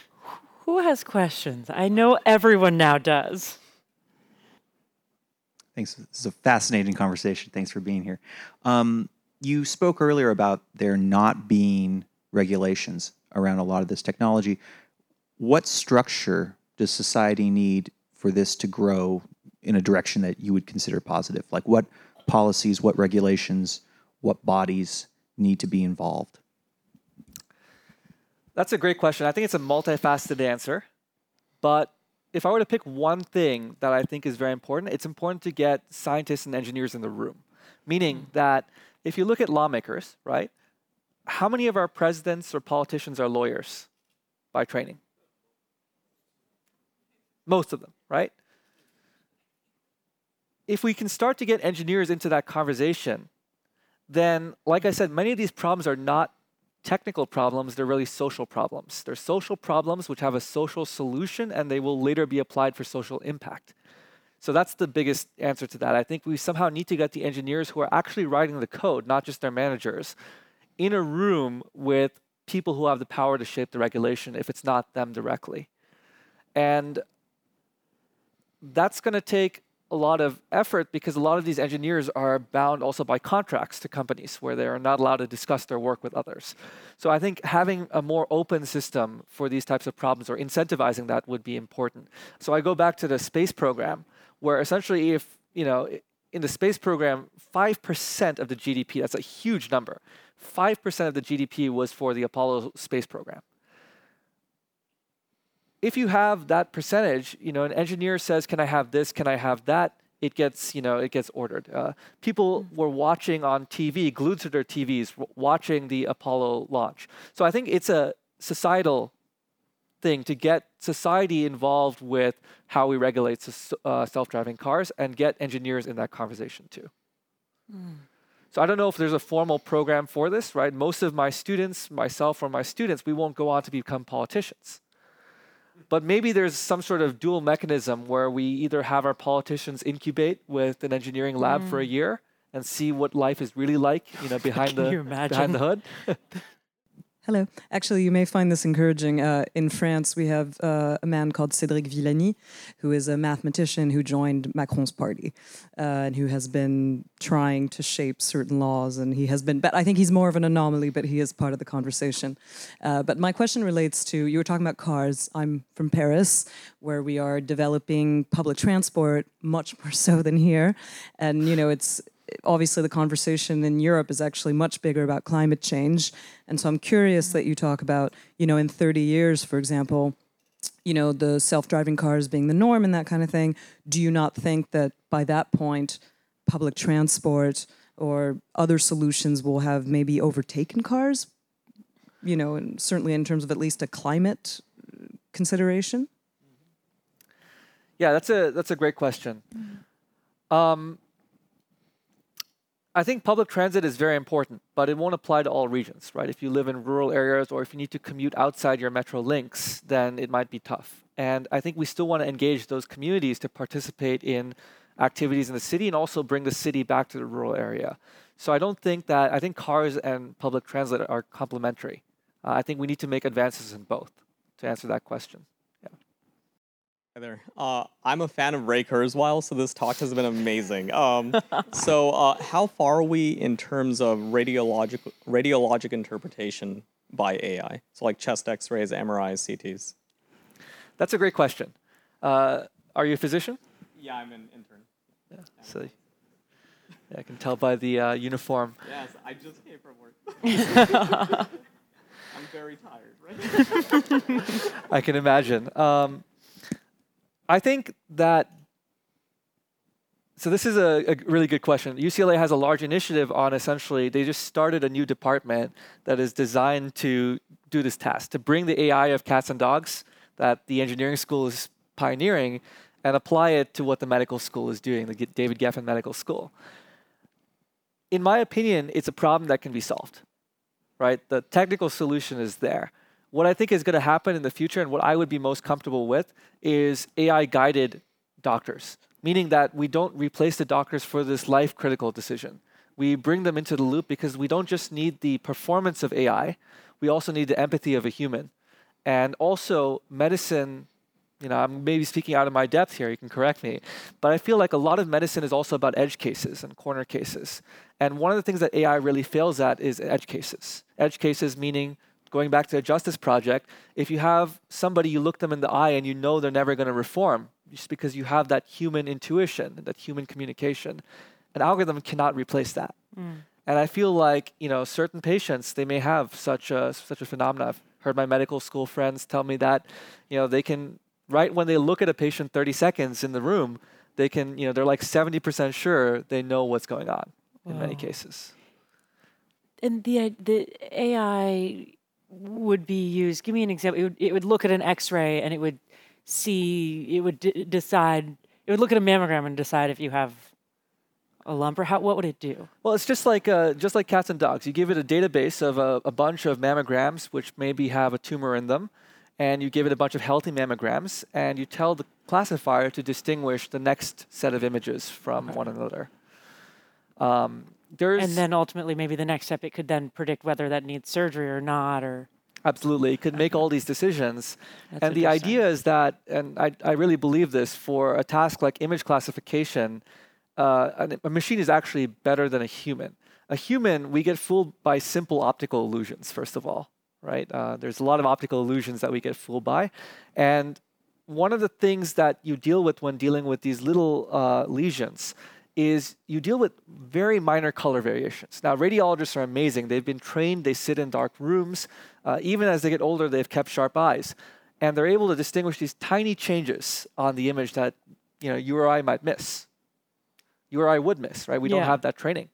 Who has questions? I know everyone now does. I Thanks. This is a fascinating conversation. Thanks for being here. Um, you spoke earlier about there not being regulations around a lot of this technology. What structure does society need for this to grow in a direction that you would consider positive? Like what policies, what regulations, what bodies need to be involved? That's a great question. I think it's a multifaceted answer. But if I were to pick one thing that I think is very important, it's important to get scientists and engineers in the room. Meaning that if you look at lawmakers, right, how many of our presidents or politicians are lawyers by training? Most of them, right? If we can start to get engineers into that conversation, then, like I said, many of these problems are not technical problems, they're really social problems. They're social problems which have a social solution and they will later be applied for social impact. So that's the biggest answer to that. I think we somehow need to get the engineers who are actually writing the code, not just their managers, in a room with people who have the power to shape the regulation if it's not them directly. And that's going to take a lot of effort because a lot of these engineers are bound also by contracts to companies where they are not allowed to discuss their work with others. So I think having a more open system for these types of problems or incentivizing that would be important. So I go back to the space program where essentially if, you know, in the space program, five percent of the G D P, that's a huge number, five percent of the G D P was for the Apollo space program. If you have that percentage, you know, an engineer says, "Can I have this? Can I have that?" It gets, you know, it gets ordered. Uh, people were watching on T V, glued to their T Vs, watching the Apollo launch. So I think it's a societal thing to get society involved with how we regulate uh, self-driving cars and get engineers in that conversation too. Mm. So I don't know if there's a formal program for this, right? Most of my students, myself or my students, we won't go on to become politicians. But maybe there's some sort of dual mechanism where we either have our politicians incubate with an engineering lab mm. for a year and see what life is really like, you know, behind the behind the hood. Hello. Actually, you may find this encouraging. Uh, in France, we have uh, a man called Cédric Villani, who is a mathematician who joined Macron's party uh, and who has been trying to shape certain laws. And he has been, but I think he's more of an anomaly, but he is part of the conversation. Uh, but my question relates to, you were talking about cars. I'm from Paris, where we are developing public transport much more so than here. And, you know, it's, obviously the conversation in Europe is actually much bigger about climate change. And so I'm curious that you talk about, you know, in thirty years, for example, you know, the self-driving cars being the norm and that kind of thing. Do you not think that by that point, public transport or other solutions will have maybe overtaken cars? You know, and certainly in terms of at least a climate consideration? Yeah, that's a that's a great question. Mm-hmm. Um, I think public transit is very important, but it won't apply to all regions, right? If you live in rural areas or if you need to commute outside your metro links, then it might be tough. And I think we still want to engage those communities to participate in activities in the city and also bring the city back to the rural area. So I don't think that, I think cars and public transit are complementary. Uh, I think we need to make advances in both to answer that question. Hi there. Uh, I'm a fan of Ray Kurzweil, so this talk has been amazing. Um, so uh, how far are we in terms of radiologic, radiologic interpretation by A I? So like chest x-rays, M R Is, C Ts. That's a great question. Uh, are you a physician? Yeah, I'm an intern. Yeah, so yeah, I can tell by the uh, uniform. Yes, I just came from work. I'm very tired, right? I can imagine. Um, I think that, so this is a, a really good question. U C L A has a large initiative on essentially, they just started a new department that is designed to do this task, to bring the A I of cats and dogs that the engineering school is pioneering and apply it to what the medical school is doing, the David Geffen Medical School. In my opinion, it's a problem that can be solved, right? The technical solution is there. What I think is going to happen in the future and what I would be most comfortable with is A I-guided doctors, meaning that we don't replace the doctors for this life-critical decision. We bring them into the loop because we don't just need the performance of A I, we also need the empathy of a human. And also, medicine you know, I'm maybe speaking out of my depth here, you can correct me, but I feel like a lot of medicine is also about edge cases and corner cases. And one of the things that A I really fails at is edge cases. Edge cases meaning, going back to the Justice Project, if you have somebody, you look them in the eye and you know they're never going to reform, just because you have that human intuition, that human communication. An algorithm cannot replace that. Mm. And I feel like, you know, certain patients, they may have such a, such a phenomenon. I've heard my medical school friends tell me that, you know, they can, right when they look at a patient thirty seconds in the room, they can, you know, they're like seventy percent sure they know what's going on in wow. many cases. And the, the A I would be used, give me an example, it would, it would look at an X-ray and it would see, it would d- decide, it would look at a mammogram and decide if you have a lump, or how, what would it do? Well, it's just like uh, just like cats and dogs. You give it a database of a, a bunch of mammograms, which maybe have a tumor in them, and you give it a bunch of healthy mammograms, and you tell the classifier to distinguish the next set of images from okay. one another. Um, there's and then ultimately, maybe the next step, it could then predict whether that needs surgery or not, or... Absolutely. It could make all these decisions. That's and the idea is that, and I, I really believe this, for a task like image classification, Uh, a machine is actually better than a human. A human, we get fooled by simple optical illusions, first of all, right? Uh, there's a lot of optical illusions that we get fooled by. And one of the things that you deal with when dealing with these little uh, lesions is you deal with very minor color variations. Now, radiologists are amazing. They've been trained. They sit in dark rooms. Uh, even as they get older, they've kept sharp eyes. And they're able to distinguish these tiny changes on the image that, you know, you or I might miss. You or I would miss, right? We yeah. don't have that training.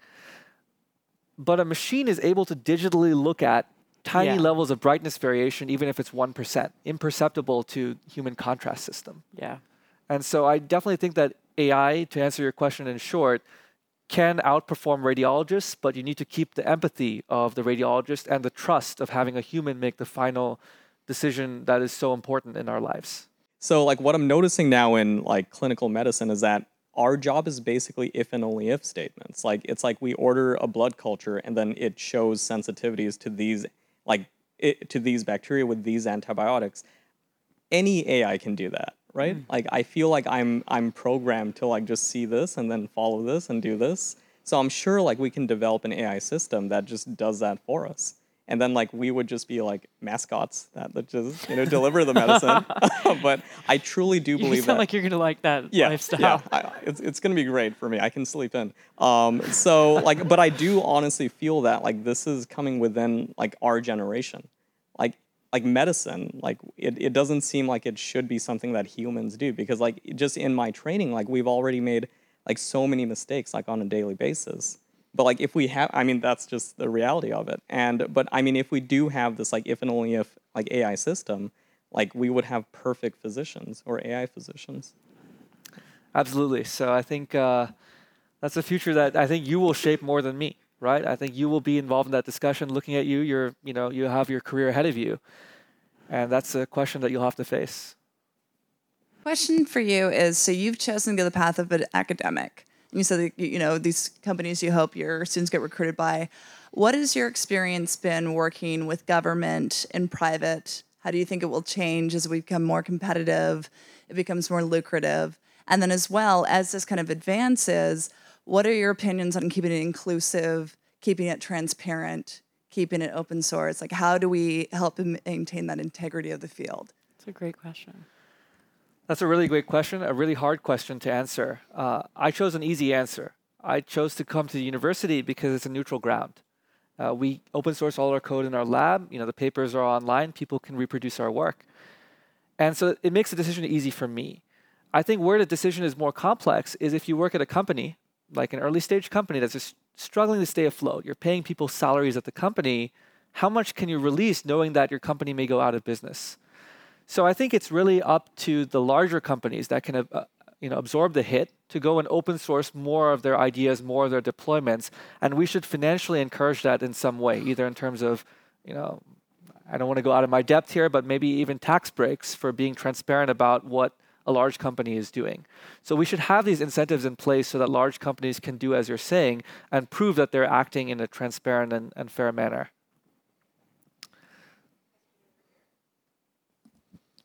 But a machine is able to digitally look at tiny yeah. levels of brightness variation, even if it's one percent, imperceptible to human contrast system. Yeah. And so I definitely think that A I, to answer your question in short, can outperform radiologists, but you need to keep the empathy of the radiologist and the trust of having a human make the final decision that is so important in our lives. So like what I'm noticing now in like clinical medicine is that our job is basically if and only if statements. Like it's like we order a blood culture and then it shows sensitivities to these like it, to these bacteria with these antibiotics. Any A I can do that, right? Mm. Like I feel like I'm I'm programmed to like just see this and then follow this and do this. So I'm sure like we can develop an A I system that just does that for us. And then like we would just be like mascots that, that just, you know, deliver the medicine. But I truly do believe that. You sound that, like you're going to like that yeah, lifestyle. Yeah, I, it's, it's going to be great for me. I can sleep in. Um, so like, but I do honestly feel that like this is coming within like our generation. Like, like medicine, like it, it doesn't seem like it should be something that humans do because like just in my training, like we've already made like so many mistakes like on a daily basis. But like if we have, I mean, that's just the reality of it. And, but I mean, if we do have this like if and only if like A I system, like we would have perfect physicians or A I physicians. Absolutely. So I think uh, that's a future that I think you will shape more than me, right? I think you will be involved in that discussion. Looking at you, you're, you know, you have your career ahead of you. And that's a question that you'll have to face. Question for you is, so you've chosen to go the path of an academic. You said that, you know, these companies you hope your students get recruited by. What has your experience been working with government and private? How do you think it will change as we become more competitive, it becomes more lucrative? And then as well, as this kind of advances, what are your opinions on keeping it inclusive, keeping it transparent, keeping it open source? Like how do we help maintain that integrity of the field? That's a great question. That's a really great question, a really hard question to answer. Uh, I chose an easy answer. I chose to come to the university because it's a neutral ground. Uh, we open source all our code in our lab. You know, the papers are online. People can reproduce our work. And so it makes the decision easy for me. I think where the decision is more complex is if you work at a company, like an early stage company that's just struggling to stay afloat. You're paying people salaries at the company. How much can you release knowing that your company may go out of business? So I think it's really up to the larger companies that can uh, you know, absorb the hit to go and open source more of their ideas, more of their deployments. And we should financially encourage that in some way, either in terms of, you know, I don't want to go out of my depth here, but maybe even tax breaks for being transparent about what a large company is doing. So we should have these incentives in place so that large companies can do as you're saying and prove that they're acting in a transparent and, and fair manner.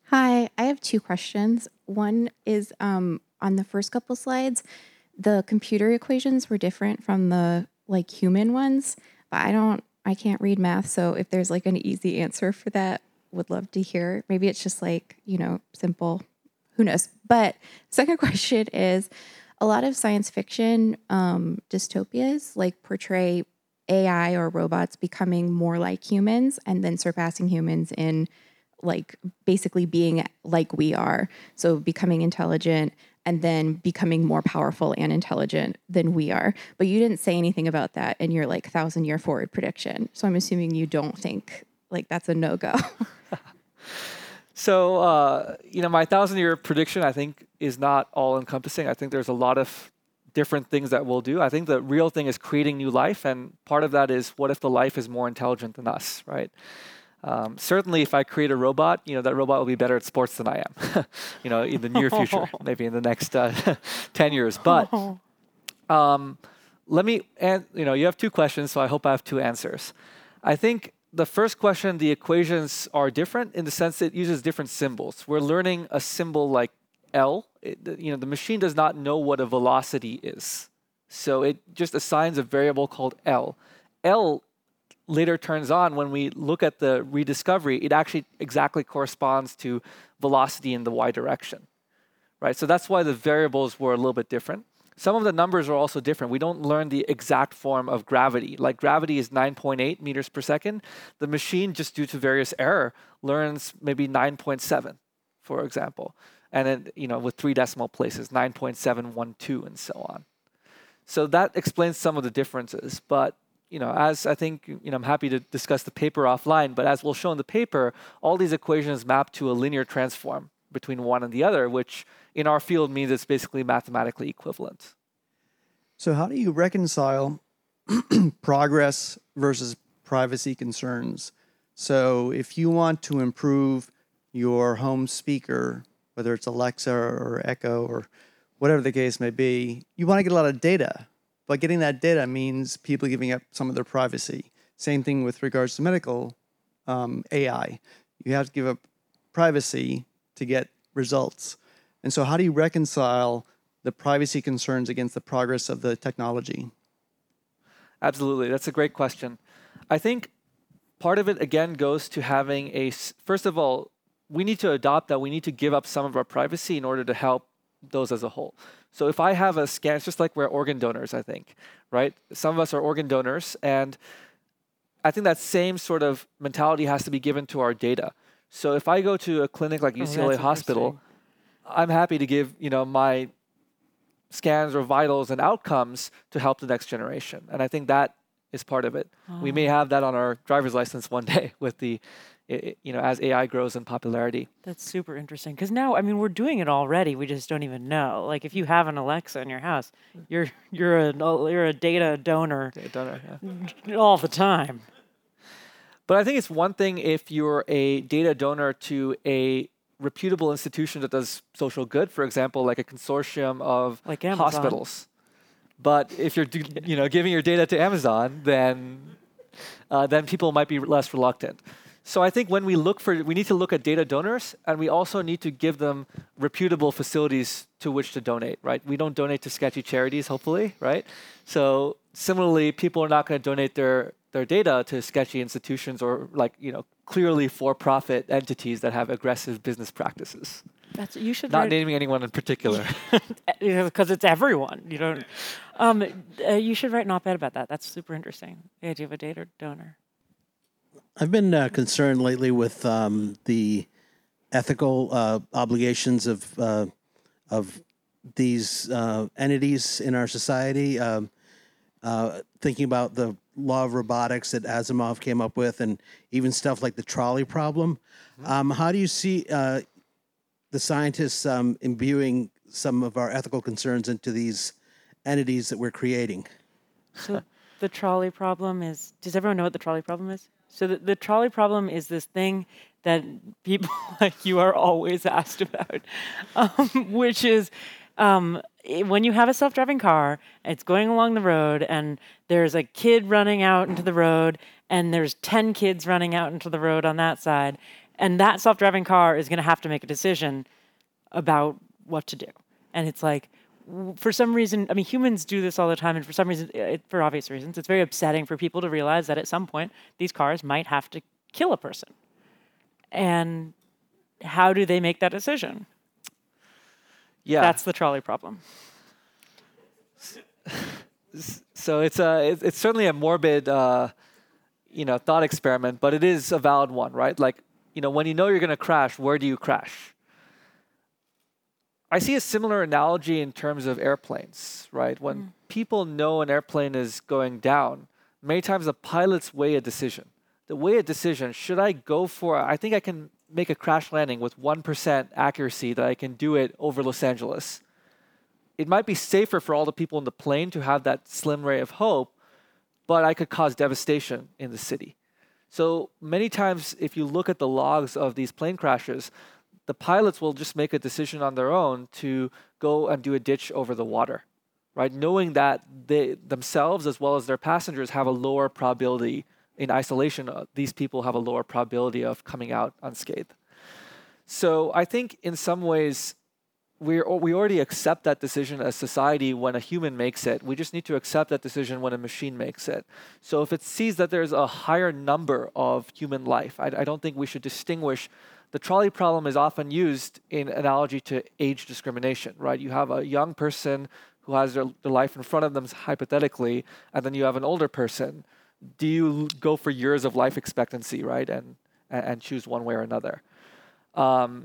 Hi, I have two questions. One is um, on the first couple slides, the computer equations were different from the like human ones, but I don't, I can't read math. So if there's like an easy answer for that, would love to hear. Maybe it's just like, you know, simple, who knows? But second question is a lot of science fiction um, dystopias like portray A I or robots becoming more like humans and then surpassing humans in like basically being like we are. So becoming intelligent and then becoming more powerful and intelligent than we are. But you didn't say anything about that in your like thousand year forward prediction. So I'm assuming you don't think like that's a no-go. So, uh, you know, my thousand year prediction, I think, is not all encompassing. I think there's a lot of different things that we'll do. I think the real thing is creating new life. And part of that is, what if the life is more intelligent than us, right? Um, certainly, if I create a robot, you know, that robot will be better at sports than I am, you know, in the near future, maybe in the next uh, ten years. But um, let me, and you know, you have two questions, so I hope I have two answers. I think the first question, the equations are different in the sense that it uses different symbols. We're learning a symbol like L. It, you know, the machine does not know what a velocity is. So it just assigns a variable called L. L later turns on, when we look at the rediscovery, it actually exactly corresponds to velocity in the y direction, right? So that's why the variables were a little bit different. Some of the numbers are also different. We don't learn the exact form of gravity. Like gravity is nine point eight meters per second. The machine, just due to various error, learns maybe nine point seven, for example. And then, you know, with three decimal places, nine point seven one two and so on. So that explains some of the differences. But you know, as I think, you know, I'm happy to discuss the paper offline, but as we'll show in the paper, all these equations map to a linear transform between one and the other, which in our field means it's basically mathematically equivalent. So how do you reconcile progress versus privacy concerns? So if you want to improve your home speaker, whether it's Alexa or Echo or whatever the case may be, you want to get a lot of data. But getting that data means people giving up some of their privacy. Same thing with regards to medical um, A I. You have to give up privacy to get results. And so how do you reconcile the privacy concerns against the progress of the technology? Absolutely. That's a great question. I think part of it, again, goes to having a, first of all, we need to adopt that. We need to give up some of our privacy in order to help those as a whole. So if I have a scan, it's just like we're organ donors, I think, right? Some of us are organ donors, and I think that same sort of mentality has to be given to our data. So if I go to a clinic like U C L A Oh, Hospital, I'm happy to give, you know, my scans or vitals and outcomes to help the next generation. And I think that is part of it. Oh. We may have that on our driver's license one day with the, it, you know, as A I grows in popularity. That's super interesting. Because now, I mean, we're doing it already. We just don't even know. Like, if you have an Alexa in your house, you're you're a you're a data donor, data donor yeah. all the time. But I think it's one thing if you're a data donor to a reputable institution that does social good, for example, like a consortium of like Amazon. Hospitals. But if you're, you know, giving your data to Amazon, then uh, then people might be less reluctant. So I think when we look for, we need to look at data donors, and we also need to give them reputable facilities to which to donate, right? We don't donate to sketchy charities, hopefully, right? So similarly, people are not going to donate their their data to sketchy institutions or like, you know, clearly for-profit entities that have aggressive business practices. That's you should not write, naming anyone in particular, because it's everyone. You don't. Um, uh, you should write an op-ed about that. That's super interesting. The idea of a data donor. I've been uh, concerned lately with um, the ethical uh, obligations of uh, of these uh, entities in our society. Um, uh, thinking about the law of robotics that Asimov came up with, and even stuff like the trolley problem. Mm-hmm. Um, how do you see uh, the scientists um, imbuing some of our ethical concerns into these entities that we're creating? So the trolley problem is, does everyone know what the trolley problem is? So the, the trolley problem is this thing that people like you are always asked about, um, which is um, when you have a self-driving car, it's going along the road, and there's a kid running out into the road, and there's ten kids running out into the road on that side, And that self-driving car is going to have to make a decision about what to do. And it's like, w- for some reason, I mean, humans do this all the time, and for some reason, it, for obvious reasons, it's very upsetting for people to realize that at some point, these cars might have to kill a person. And how do they make that decision? Yeah. That's the trolley problem. So it's a it's, it's certainly a morbid uh, you know thought experiment, but it is a valid one, right? Like, you know, when you know you're going to crash, where do you crash? I see a similar analogy in terms of airplanes, right? When mm. people know an airplane is going down, many times the pilots weigh a decision. They weigh a decision: should I go for? I think I can make a crash landing with one percent accuracy, that I can do it over Los Angeles. It might be safer for all the people in the plane to have that slim ray of hope, but I could cause devastation in the city. So many times, if you look at the logs of these plane crashes, the pilots will just make a decision on their own to go and do a ditch over the water, right? Knowing that they themselves, as well as their passengers, have a lower probability in isolation. Uh, these people have a lower probability of coming out unscathed. So I think in some ways, we we already accept that decision as society when a human makes it. We just need to accept that decision when a machine makes it. So if it sees that there's a higher number of human life, I, I don't think we should distinguish. The trolley problem is often used in analogy to age discrimination, right? You have a young person who has their, their life in front of them, hypothetically, and then you have an older person. Do you go for years of life expectancy, right, and and choose one way or another? Um,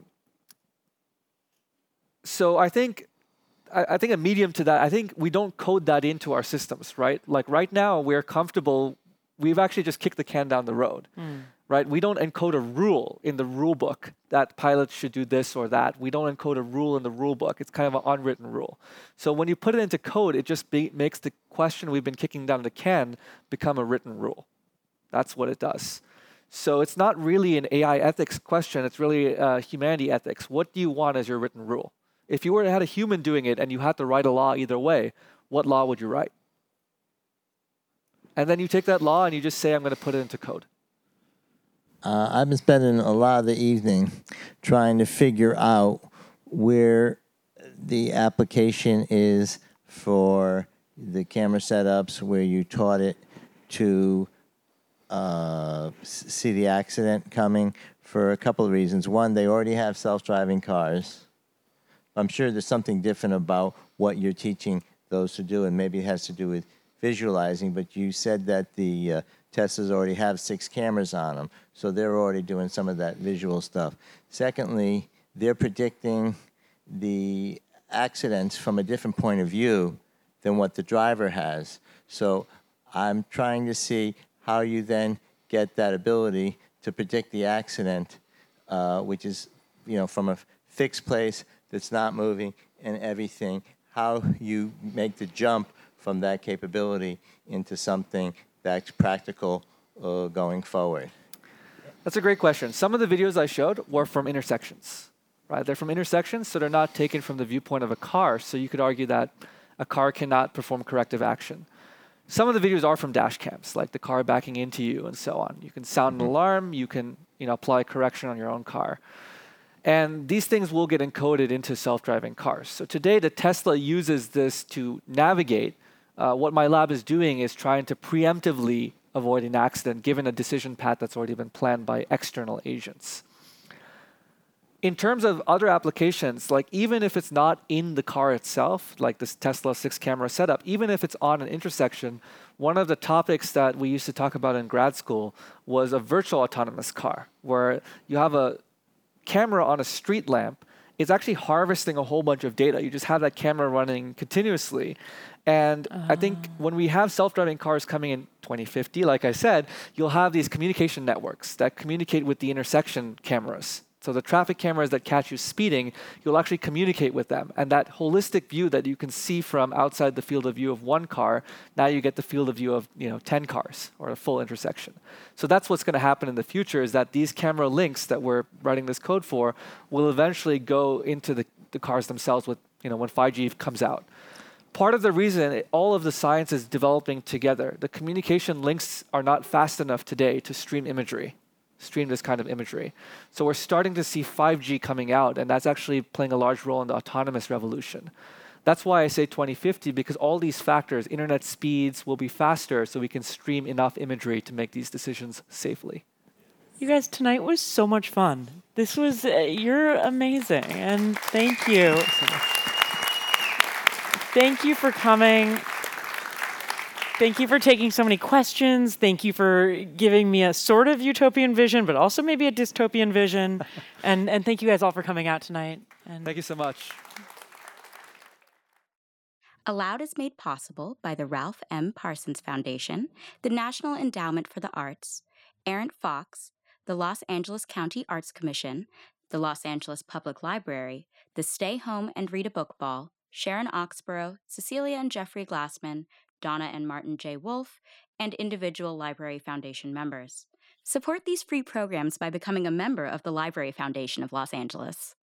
So I think, I, I think a medium to that, I think we don't code that into our systems, right? Like right now, we're comfortable, we've actually just kicked the can down the road, mm. right? We don't encode a rule in the rule book that pilots should do this or that. We don't encode a rule in the rule book. It's kind of an unwritten rule. So when you put it into code, it just be, makes the question we've been kicking down the can become a written rule. That's what it does. So it's not really an A I ethics question. It's really uh, humanity ethics. What do you want as your written rule? If you were to have a human doing it and you had to write a law either way, what law would you write? And then you take that law and you just say, I'm going to put it into code. Uh, I've been spending a lot of the evening trying to figure out where the application is for the camera setups where you taught it to uh, see the accident coming, for a couple of reasons. One, they already have self-driving cars. I'm sure there's something different about what you're teaching those to do, and maybe it has to do with visualizing, but you said that the uh, Teslas already have six cameras on them, so they're already doing some of that visual stuff. Secondly, they're predicting the accidents from a different point of view than what the driver has. So I'm trying to see how you then get that ability to predict the accident, uh, which is, you know, from a fixed place that's not moving and everything, how you make the jump from that capability into something that's practical uh, going forward. That's a great question. Some of the videos I showed were from intersections, right? They're from intersections, so they're not taken from the viewpoint of a car. So you could argue that a car cannot perform corrective action. Some of the videos are from dash cams, like the car backing into you and so on. You can sound an alarm, you can, you know, apply correction on your own car. And these things will get encoded into self-driving cars. So today, the Tesla uses this to navigate. Uh, what my lab is doing is trying to preemptively avoid an accident, given a decision path that's already been planned by external agents. In terms of other applications, like even if it's not in the car itself, like this Tesla six-camera setup, even if it's on an intersection, one of the topics that we used to talk about in grad school was a virtual autonomous car, where you have a camera on a street lamp. It's actually harvesting a whole bunch of data. You just have that camera running continuously. And uh. I think when we have self-driving cars coming in twenty fifty, like I said, you'll have these communication networks that communicate with the intersection cameras. So the traffic cameras that catch you speeding, you'll actually communicate with them. And that holistic view that you can see from outside the field of view of one car, now you get the field of view of, you know, ten cars or a full intersection. So that's what's going to happen in the future, is that these camera links that we're writing this code for will eventually go into the, the cars themselves with, you know, when five G comes out. Part of the reason it, all of the science is developing together, the communication links are not fast enough today to stream imagery. stream this kind of imagery. So we're starting to see five G coming out, and that's actually playing a large role in the autonomous revolution. That's why I say twenty fifty, because all these factors, internet speeds will be faster, so we can stream enough imagery to make these decisions safely. You guys, tonight was so much fun. This was, uh, you're amazing, and thank you. Thank you for coming. Thank you for taking so many questions. Thank you for giving me a sort of utopian vision, but also maybe a dystopian vision. and and thank you guys all for coming out tonight. And thank you so much. Aloud is made possible by the Ralph M. Parsons Foundation, the National Endowment for the Arts, Errant Fox, the Los Angeles County Arts Commission, the Los Angeles Public Library, the Stay Home and Read a Book Ball, Sharon Oxborough, Cecilia and Jeffrey Glassman, Donna and Martin J. Wolf, and individual Library Foundation members. Support these free programs by becoming a member of the Library Foundation of Los Angeles.